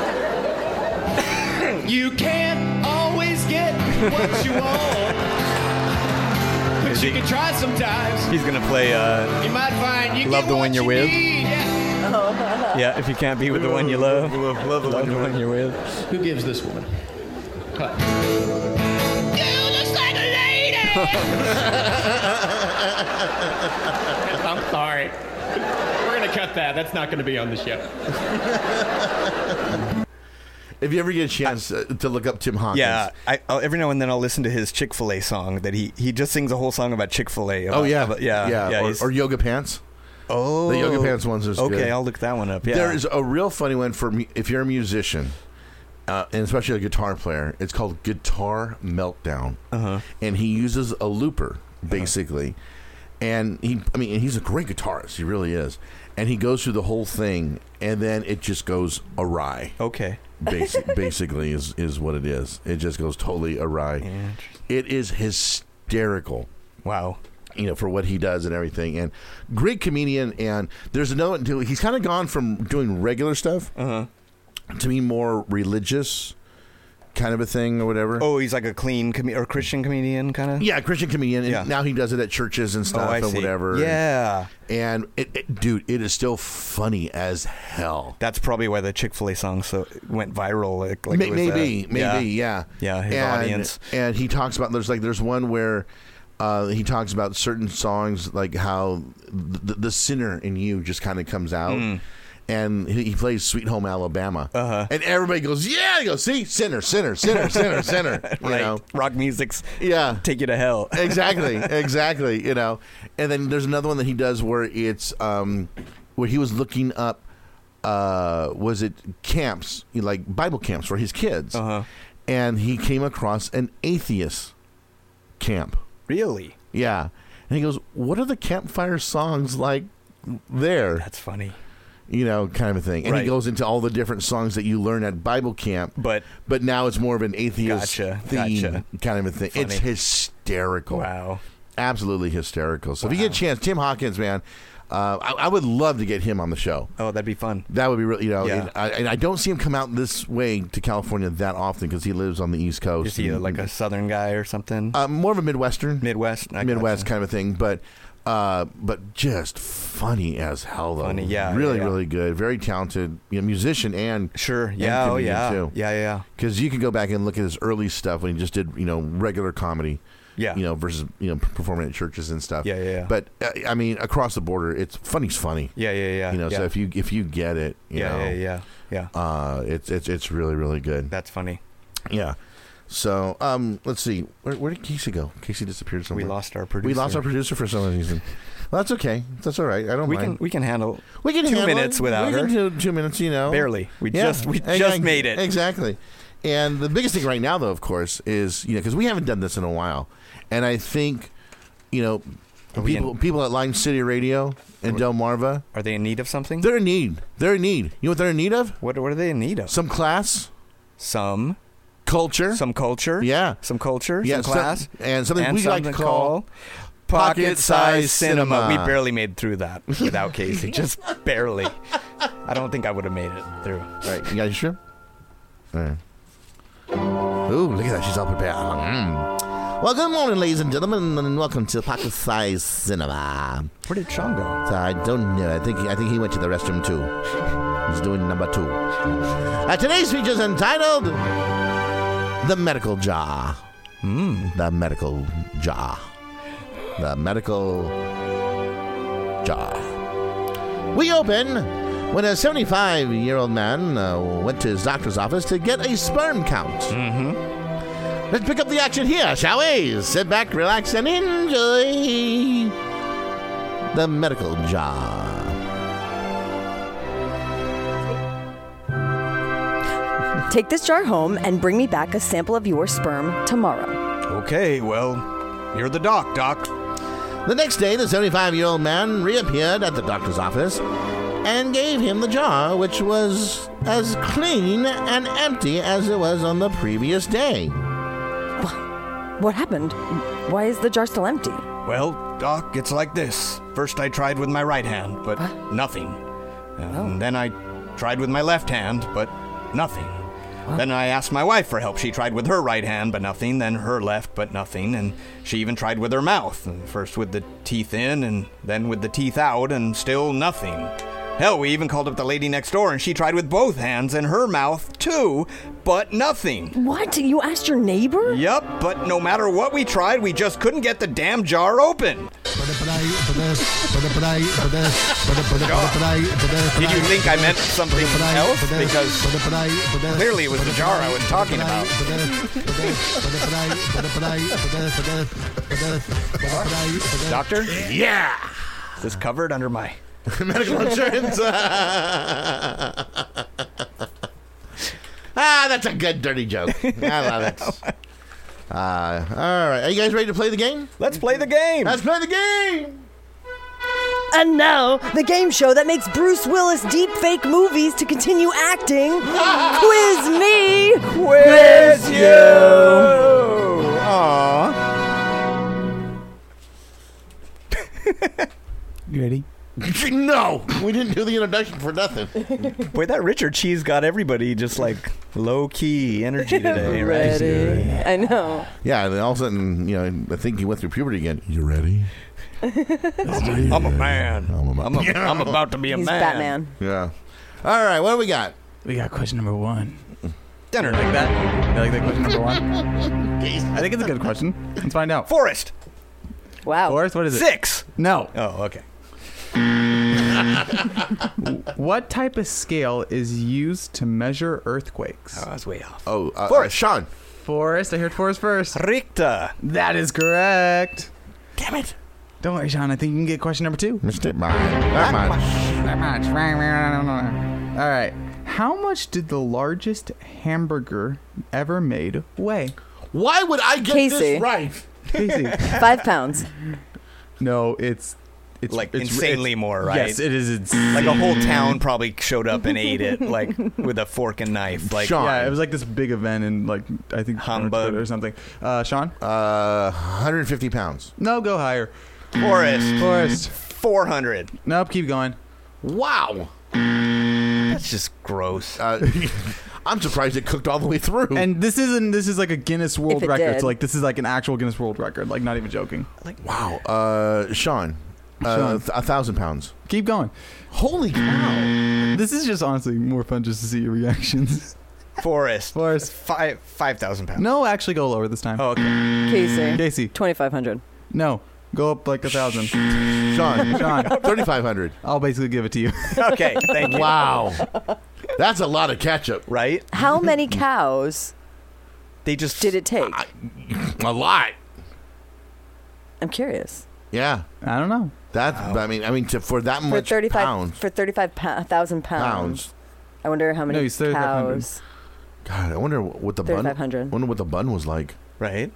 You can't always get what you want, but you can try sometimes. He's gonna play. You might find you Love get the what One You're you With. need. Yeah. Yeah, if you can't be with the one you love, love the one you're with. Who gives this woman? Cut. I'm sorry. We're gonna cut that. That's not gonna be on the show. If you ever get a chance to look up Tim Hawkins. Yeah, every now and then I'll listen to his Chick-fil-A song that he just sings a whole song about Chick-fil-A. Or Yoga Pants. Oh, the Yoga Pants ones are good. Okay, I'll look that one up. Yeah, there is a real funny one for me if you're a musician, and especially a guitar player. It's called Guitar Meltdown, and he uses a looper basically, and he's a great guitarist. He really is, and he goes through the whole thing, and then it just goes awry. Okay. Basically is what it is. It just goes totally awry. It is hysterical. Wow. For what he does and everything. And great comedian. And there's another, he's kind of gone from doing regular stuff to be more religious kind of a thing or whatever. Oh, he's like a clean or Christian comedian kind of? Yeah, Christian comedian. And now he does it at churches and stuff and whatever. Yeah. And dude, it is still funny as hell. That's probably why the Chick-fil-A song went viral. Maybe, yeah. Yeah, his audience. And he talks about, there's one where he talks about certain songs, like how the sinner in you just kind of comes out. And he plays Sweet Home Alabama. And everybody goes, yeah! He goes, see? Sinner. You know? Rock music's take you to hell. Exactly. And then there's another one that he does where it's where he was looking up, was it camps, like Bible camps for his kids. And he came across an atheist camp. Really? Yeah. And he goes, what are the campfire songs like there? That's funny. Kind of a thing. And he goes into all the different songs that you learn at Bible camp. But now it's more of an atheist theme kind of a thing. Funny. It's hysterical. Wow. Absolutely hysterical. So if you get a chance, Tim Hawkins, man, I would love to get him on the show. Oh, that'd be fun. That would be really, and I don't see him come out this way to California that often because he lives on the East Coast. Is he like a Southern guy or something? More of a Midwestern. Midwest kind of a thing. But just funny as hell, though. Funny, really good. Very talented, musician and sure, too. Yeah. Because you can go back and look at his early stuff when he just did, regular comedy. Yeah. Versus performing at churches and stuff. Yeah. But across the border, it's funny. Yeah. So if you get it, yeah. It's really, really good. That's funny. Yeah. So let's see. Where did Casey go? Casey disappeared somewhere. We lost our producer. For some reason. Well, that's okay. That's all right. I don't mind. We can handle. We can 2 minutes without her. We can do 2 minutes. Barely. We just made it. Exactly. And the biggest thing right now, though, of course, is because we haven't done this in a while, and I think people at Line City Radio in Delmarva, are they in need of something? They're in need. You know what they're in need of? What are they in need of? Some class. Some culture. Some culture. Yeah. Some culture. Yeah. Some class. And something we like to call pocket-sized cinema. We barely made through that without Casey. Just barely. I don't think I would have made it through. All right. You got your shrimp? All right. Ooh, look at that. She's all prepared. Well, good morning, ladies and gentlemen, and welcome to Pocket Size Cinema. Where did Sean go? I don't know. I think he went to the restroom, too. He's doing number 2. Today's feature is entitled The Medical Jar. The Medical Jar. The Medical Jar. We open when a 75-year-old man went to his doctor's office to get a sperm count. Let's pick up the action here, shall we? Sit back, relax, and enjoy. the medical jar. Take this jar home and bring me back a sample of your sperm tomorrow. Okay, well, you're the doc. The next day, the 75-year-old man reappeared at the doctor's office and gave him the jar, which was as clean and empty as it was on the previous day. What happened? Why is the jar still empty? Well, Doc, it's like this. First I tried with my right hand, but nothing. And then I tried with my left hand, but nothing. Then I asked my wife for help. She tried with her right hand, but nothing. Then her left, but nothing. And she even tried with her mouth. First with the teeth in, and then with the teeth out, and still nothing. Hell, we even called up the lady next door, and she tried with both hands and her mouth, too, but nothing. What? You asked your neighbor? Yup, but no matter what we tried, we just couldn't get the damn jar open. Did you think I meant something else? Because clearly it was the jar I was talking about. Doctor? Yeah! Is this covered under my medical insurance? That's a good dirty joke. I love it. All right. Are you guys ready to play the game? Let's play the game. Let's play the game. And now, the game show that makes Bruce Willis deep fake movies to continue acting. Quiz me. Quiz you. Aww. You ready? No, we didn't do the introduction for nothing. Boy, that Richard Cheese got everybody just like low-key energy today, right? Ready. I know. Yeah, and then all of a sudden, I think he went through puberty again. You ready? I'm a man. I'm about to be a He's man. Batman. Yeah. All right, what do we got? We got question number 1. Dinner like that. You like that question number 1? I think it's a good question. Let's find out. Forrest. Wow. Forrest, what is it? 6. No. Oh, okay. What type of scale is used to measure earthquakes? Oh, that's way off. Oh, Forrest. Sean. Forrest. I heard Forrest first. Richter. That is correct. Damn it. Don't worry, Sean. I think you can get question number 2. Missed it by that much. All right. How much did the largest hamburger ever made weigh? Why would I get Casey. this right? Casey. 5 pounds. No, it's like insanely more, right? Yes, it is insane. Like a whole town probably showed up and ate it, like with a fork and knife. Like, Sean. Yeah, it was like this big event in I think Humbug or something. Sean? 150 pounds. No, go higher. Forrest. 400. Nope, keep going. Wow. That's just gross. I'm surprised it cooked all the way through. And this is like a Guinness World If it Record. did. So like this is like an actual Guinness World Record. Like not even joking. Wow. Sean. 1,000 pounds. Keep going. Holy cow. This is just honestly more fun just to see your reactions. Forrest. 5,000 pounds. No, actually go lower this time. Oh, okay. Casey. 2,500. No. Go up like 1,000. Sean. 3,500. I'll basically give it to you. Okay, thank you. Wow. That's a lot of ketchup. Right? How many cows did it take? A lot. I'm curious. Yeah. I don't know. That's, I mean, for that much For 35,000 pounds. I wonder how many No, he's 3,500. cows. God, I wonder what the bun. 3,500. Wonder what the bun was like. Right.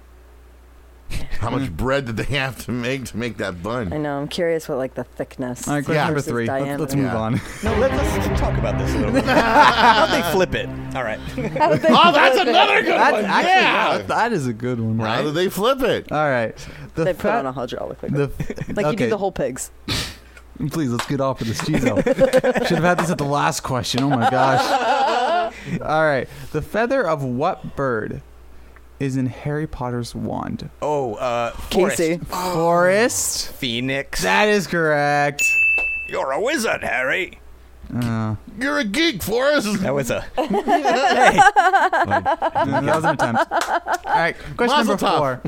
How much bread did they have to make that bun? I know. I'm curious what like the thickness. All right, question number versus 3. diameter. Let's move on. No, let's talk about this a little bit. How'd they flip it? All right. Oh, that's another good one. Actually, that is a good one. How did they flip it? All right. They put on a hydraulic like that. Like you do the whole pigs. Please, let's get off of this cheese out. Should have had this at the last question. Oh my gosh. All right. The feather of what bird is in Harry Potter's wand? Oh, Casey. Forrest. Phoenix. That is correct. You're a wizard, Harry. You're a geek, Forrest. That was a... Hey. That was an attempt. All right. Question Mazel number 4.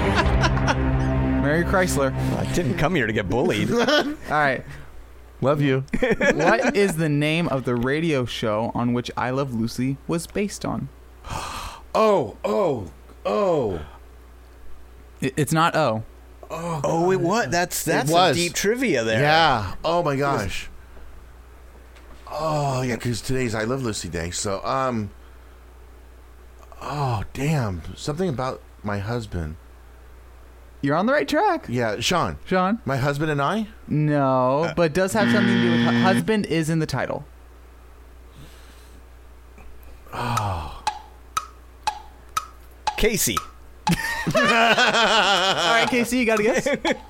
Mary Chrysler. I didn't come here to get bullied. All right. Love you. What is the name of the radio show on which I Love Lucy was based on? Oh. It's not O. Oh, it was. That's some deep trivia there. Yeah. Oh my gosh. Oh yeah, because today's I Love Lucy Day. So oh damn, something about my husband. You're on the right track. Yeah, Sean. My husband and I? No, but does have something to do with husband is in the title. Oh. Casey. All right, Casey, you got to guess?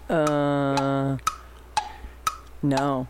No.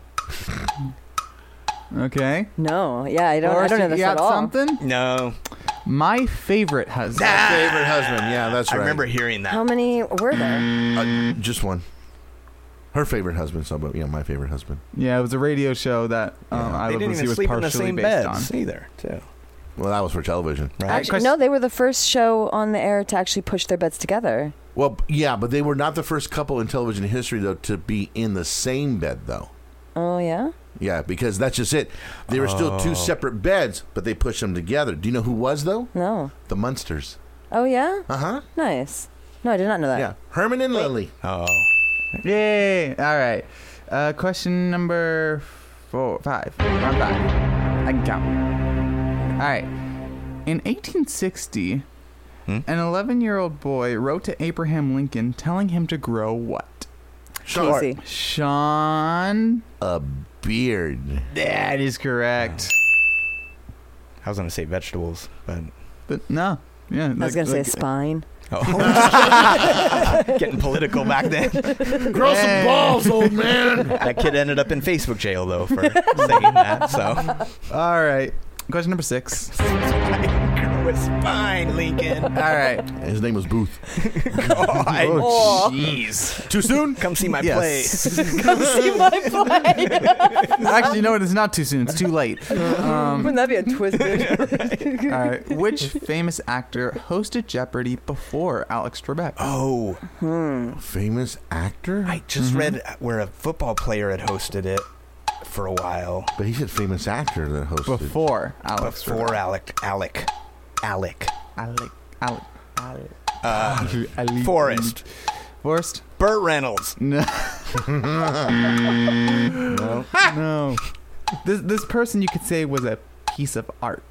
Okay. No. Yeah, I don't know this you at got all. something? No. My favorite husband. My favorite husband. Yeah, that's right. I remember hearing that. How many were there? Just one. Her favorite husband, but yeah, my favorite husband. Yeah, it was a radio show that I Love Lucy was partially based on. Either, too. Well, that was for television. Right. Actually, no, they were the first show on the air to actually push their beds together. Well, yeah, but they were not the first couple in television history, though, to be in the same bed, though. Oh, yeah? Yeah, because that's just it. They were still two separate beds, but they pushed them together. Do you know who was, though? No. The Munsters. Oh, yeah? Uh-huh. Nice. No, I did not know that. Yeah, Herman and Lily. Oh. Yay! All right. Question number 5. Round 5. I can count. All right. In 1860, an 11-year-old boy wrote to Abraham Lincoln telling him to grow what? Casey. Sean. A beard. That is correct. I was going to say vegetables, but no. Yeah, I was going to say spine. Oh. Getting political back then. Grow some balls, old man. That kid ended up in Facebook jail, though, for saying that. So, all right. Question number 6. Grow a spine, Lincoln. All right. His name was Booth. Oh, jeez. Too soon? Come see my play. Come see my play. Actually, you know what? It's not too soon. It's too late. Wouldn't that be a twist? All right. Which famous actor hosted Jeopardy before Alex Trebek? Oh. Famous actor? I just read where a football player had hosted it for a while. But he said famous actor that hosted. Before Alex. Before Alec. Forrest. Burt Reynolds. No. No. This person you could say was a piece of art.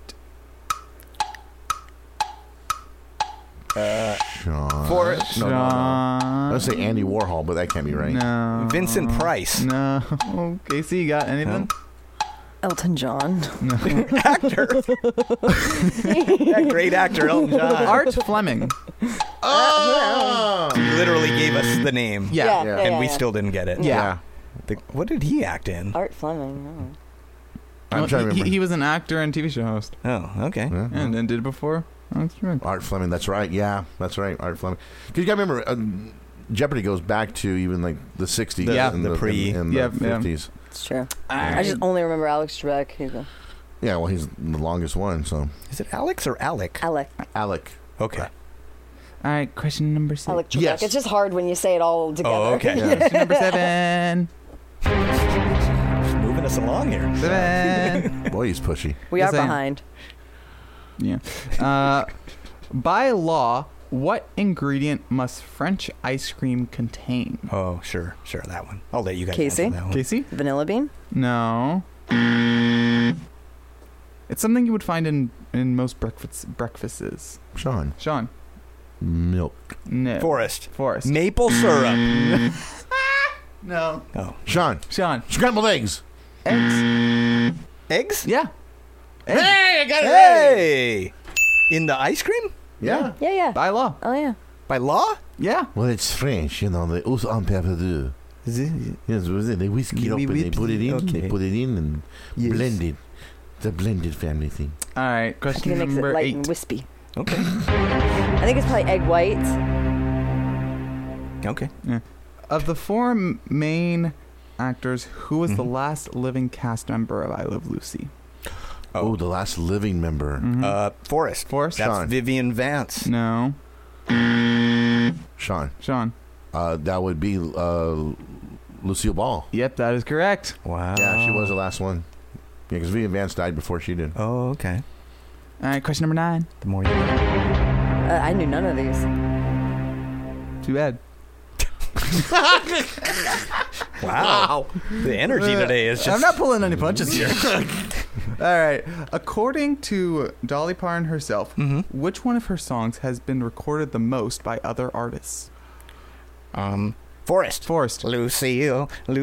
Sean. Forrest. No. I was say Andy Warhol, but that can't be right. No. Vincent Price. No. Casey, you got anything? Elton John. No. Actor. That great actor, Elton John. Art Fleming. Oh! He literally gave us the name. Yeah. And we still didn't get it. Yeah. What did he act in? Art Fleming. I'm trying to remember. He was an actor and TV show host. Oh, okay. Yeah. And did it before. Art Fleming, that's right. Yeah, that's right. Art Fleming. Because you got to remember, Jeopardy goes back to even like the 60s and the 50s. It's true. I just only remember Alex Trebek. Yeah, well, he's the longest one, so. Is it Alex or Alec? Alec. Okay. All right, question number 6. Alec Trebek. Yes. It's just hard when you say it all together. Oh, okay. Yeah. Question number 7. Just moving us along here. 7. Boy, he's pushy. We Yes, are I am. behind. Yeah. By law, what ingredient must French ice cream contain? Oh, sure, that one. I'll let you guys Casey? answer that one. Casey? Vanilla bean? No. It's something you would find in most breakfasts. Sean. Milk. No. Forrest. Maple syrup. No. Oh. Sean. Scrambled eggs. Eggs? Yeah. Eggs. Hey, I got it. Hey! In the ice cream? Yeah. Yeah. By law. Oh, yeah. By law? Yeah. Well, it's French, you know. They also on pepper. Is it? Yes, they whisk it up and they put it in. Okay. They put it in and blend it. It's a blended family thing. All right. I Question think it makes it number light 8. and wispy. Okay. I think it's probably egg whites. Okay. Yeah. Of the 4 main actors, who was the last living cast member of I Love Lucy? Oh, the last living member. Forrest. Forrest? That's Sean. Vivian Vance. No. Sean. That would be Lucille Ball. Yep, that is correct. Wow. Yeah, she was the last one. Yeah, because Vivian Vance died before she did. Oh, okay. All right, question number 9. The more you know. I knew none of these. Too bad. Wow. The energy today is just... I'm not pulling any punches here. All right. According to Dolly Parton herself, which one of her songs has been recorded the most by other artists? Forrest. Lucille. No.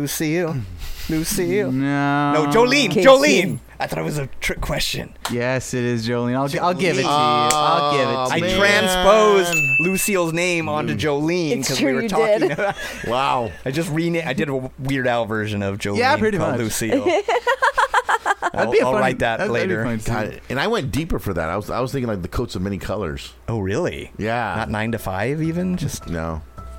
No, Jolene. Casey. Jolene. I thought it was a trick question. Yes, it is Jolene. I'll give it to you. I'll give it to I you. transposed Lucille's name onto Jolene It's because true, we were you talking did. about... Wow. I just I did a Weird Al version of Jolene Yeah, pretty called much. Lucille. That'd be a I'll funny- write that that'd be later. funny too. God, and I went deeper for that. I was thinking like the coats of many colors. Oh, really? Yeah. Not 9 to 5 even? Just... No.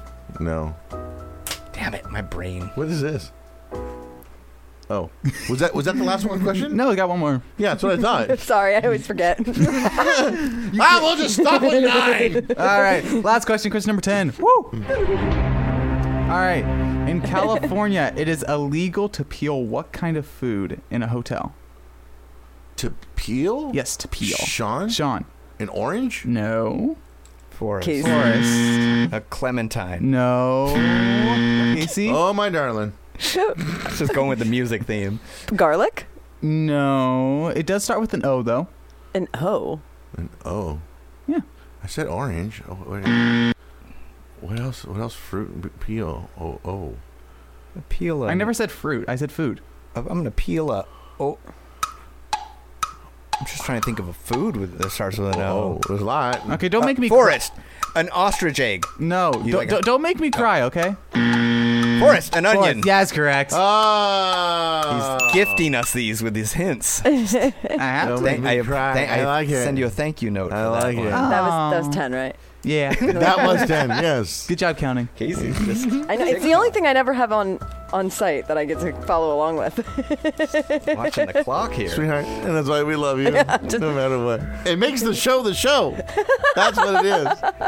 Damn it, my brain. What is this? Oh, was that the last one question? No, we got one more. Yeah, that's what I thought. Sorry, I always forget. We'll just stop at 9. All right. Last question number 10. Woo! All right. In California, it is illegal to peel what kind of food in a hotel? To peel? Yes, to peel. Sean? An orange? No. Forrest. Casey. A clementine. No. Casey? Oh, my darling. Let's just going with the music theme. Garlic? No. It does start with an O, though. An O? An O? Yeah. I said orange. Oh, wait. What else? Fruit peel. Oh. Peel a... I never said fruit. I said food. I'm going to peel a... Oh. I'm just trying to think of a food that starts with an O. Oh, there's a lot. Okay, don't make me Forrest. An ostrich egg. No. Don't make me cry, okay? Forrest. An onion. Yeah, that's correct. Oh. He's gifting us these with his hints. I have Don't to. make me cry. I like it. Send you a thank you note. I like it. That was 10, right? Yeah. That was 10, yes. Good job counting. Casey. Just I know it's the only thing I never have on site that I get to follow along with. watching the clock here. Sweetheart, and that's why we love you, no matter what. It makes the show the show. That's what it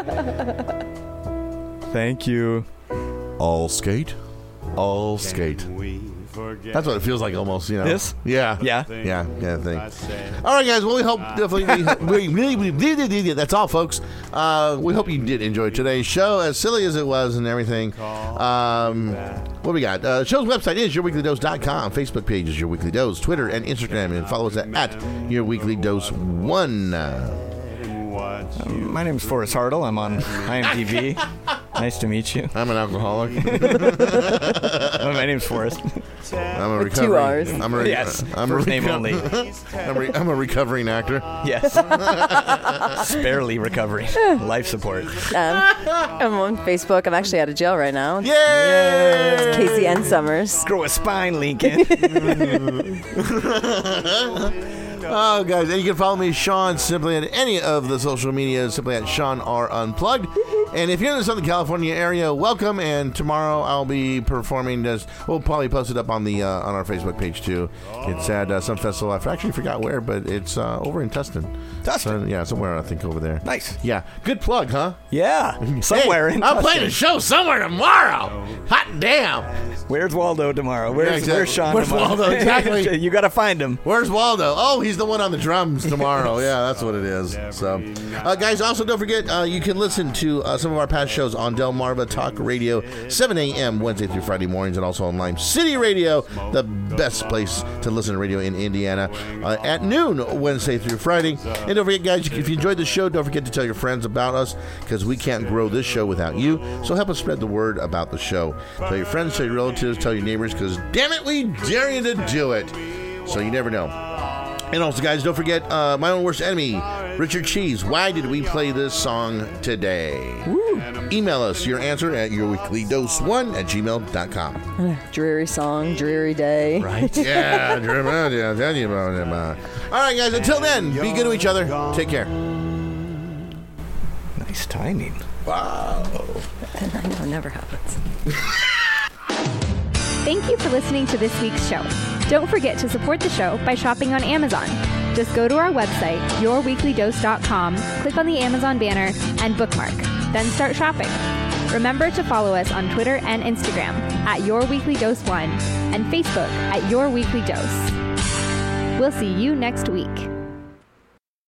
is. Thank you. All skate. That's what it feels like almost, you know. This? Yeah. Yeah. Yeah, thing. All right, guys. Well, we hope definitely. That's all, folks. We hope you did enjoy today's show, as silly as it was and everything. What we got? The show's website is yourweeklydose.com. Facebook page is Your Weekly Dose. Twitter and Instagram, and follow us at YourWeeklyDose1. My name is Forrest Hartle. I'm on IMDb. Nice to meet you. I'm an alcoholic. My name's Forrest. I'm a With 2 R's. Yes. First name only. I'm a recovering actor. Yes. Barely recovering. Life support. I'm on Facebook. I'm actually out of jail right now. Yay! It's Casey N. Summers. Grow a spine, Lincoln. Oh, guys, and you can follow me, Sean, simply at any of the social media, simply at Sean R. Unplugged. And if you're in the Southern California area, welcome. And tomorrow I'll be performing. We'll probably post it up on the on our Facebook page too. It's at some festival. I actually forgot where, but it's over in Tustin. So, yeah, somewhere I think over there. Nice. Yeah, good plug, huh? Yeah, somewhere in I'm Tustin. playing a show somewhere tomorrow. Hot damn. Where's Waldo tomorrow? Where's Sean Where's tomorrow? Waldo? Exactly. You got to find him. Where's Waldo? Oh, he's the one on the drums tomorrow. Yeah, that's what it is. So, guys, also don't forget, you can listen to some of our past shows on Delmarva Talk Radio, 7 a.m. Wednesday through Friday mornings, and also on Lime City Radio, the best place to listen to radio in Indiana, at noon Wednesday through Friday. And don't forget, guys, if you enjoyed the show, don't forget to tell your friends about us, because we can't grow this show without you. So help us spread the word about the show. Tell your friends, tell your relatives, tell your neighbors, because damn it, we dare you to do it. So you never know. And also, guys, don't forget my own worst enemy, Richard Cheese. Why did we play this song today? Woo. Email us your answer at yourweeklydose1@gmail.com. Dreary song, dreary day. Right? Yeah. All right, guys, until then, be good to each other. Take care. Nice timing. Wow. I know, it never happens. Thank you for listening to this week's show. Don't forget to support the show by shopping on Amazon. Just go to our website, yourweeklydose.com, click on the Amazon banner, and bookmark. Then start shopping. Remember to follow us on Twitter and Instagram at YourWeeklyDose1 and Facebook at YourWeeklyDose. We'll see you next week.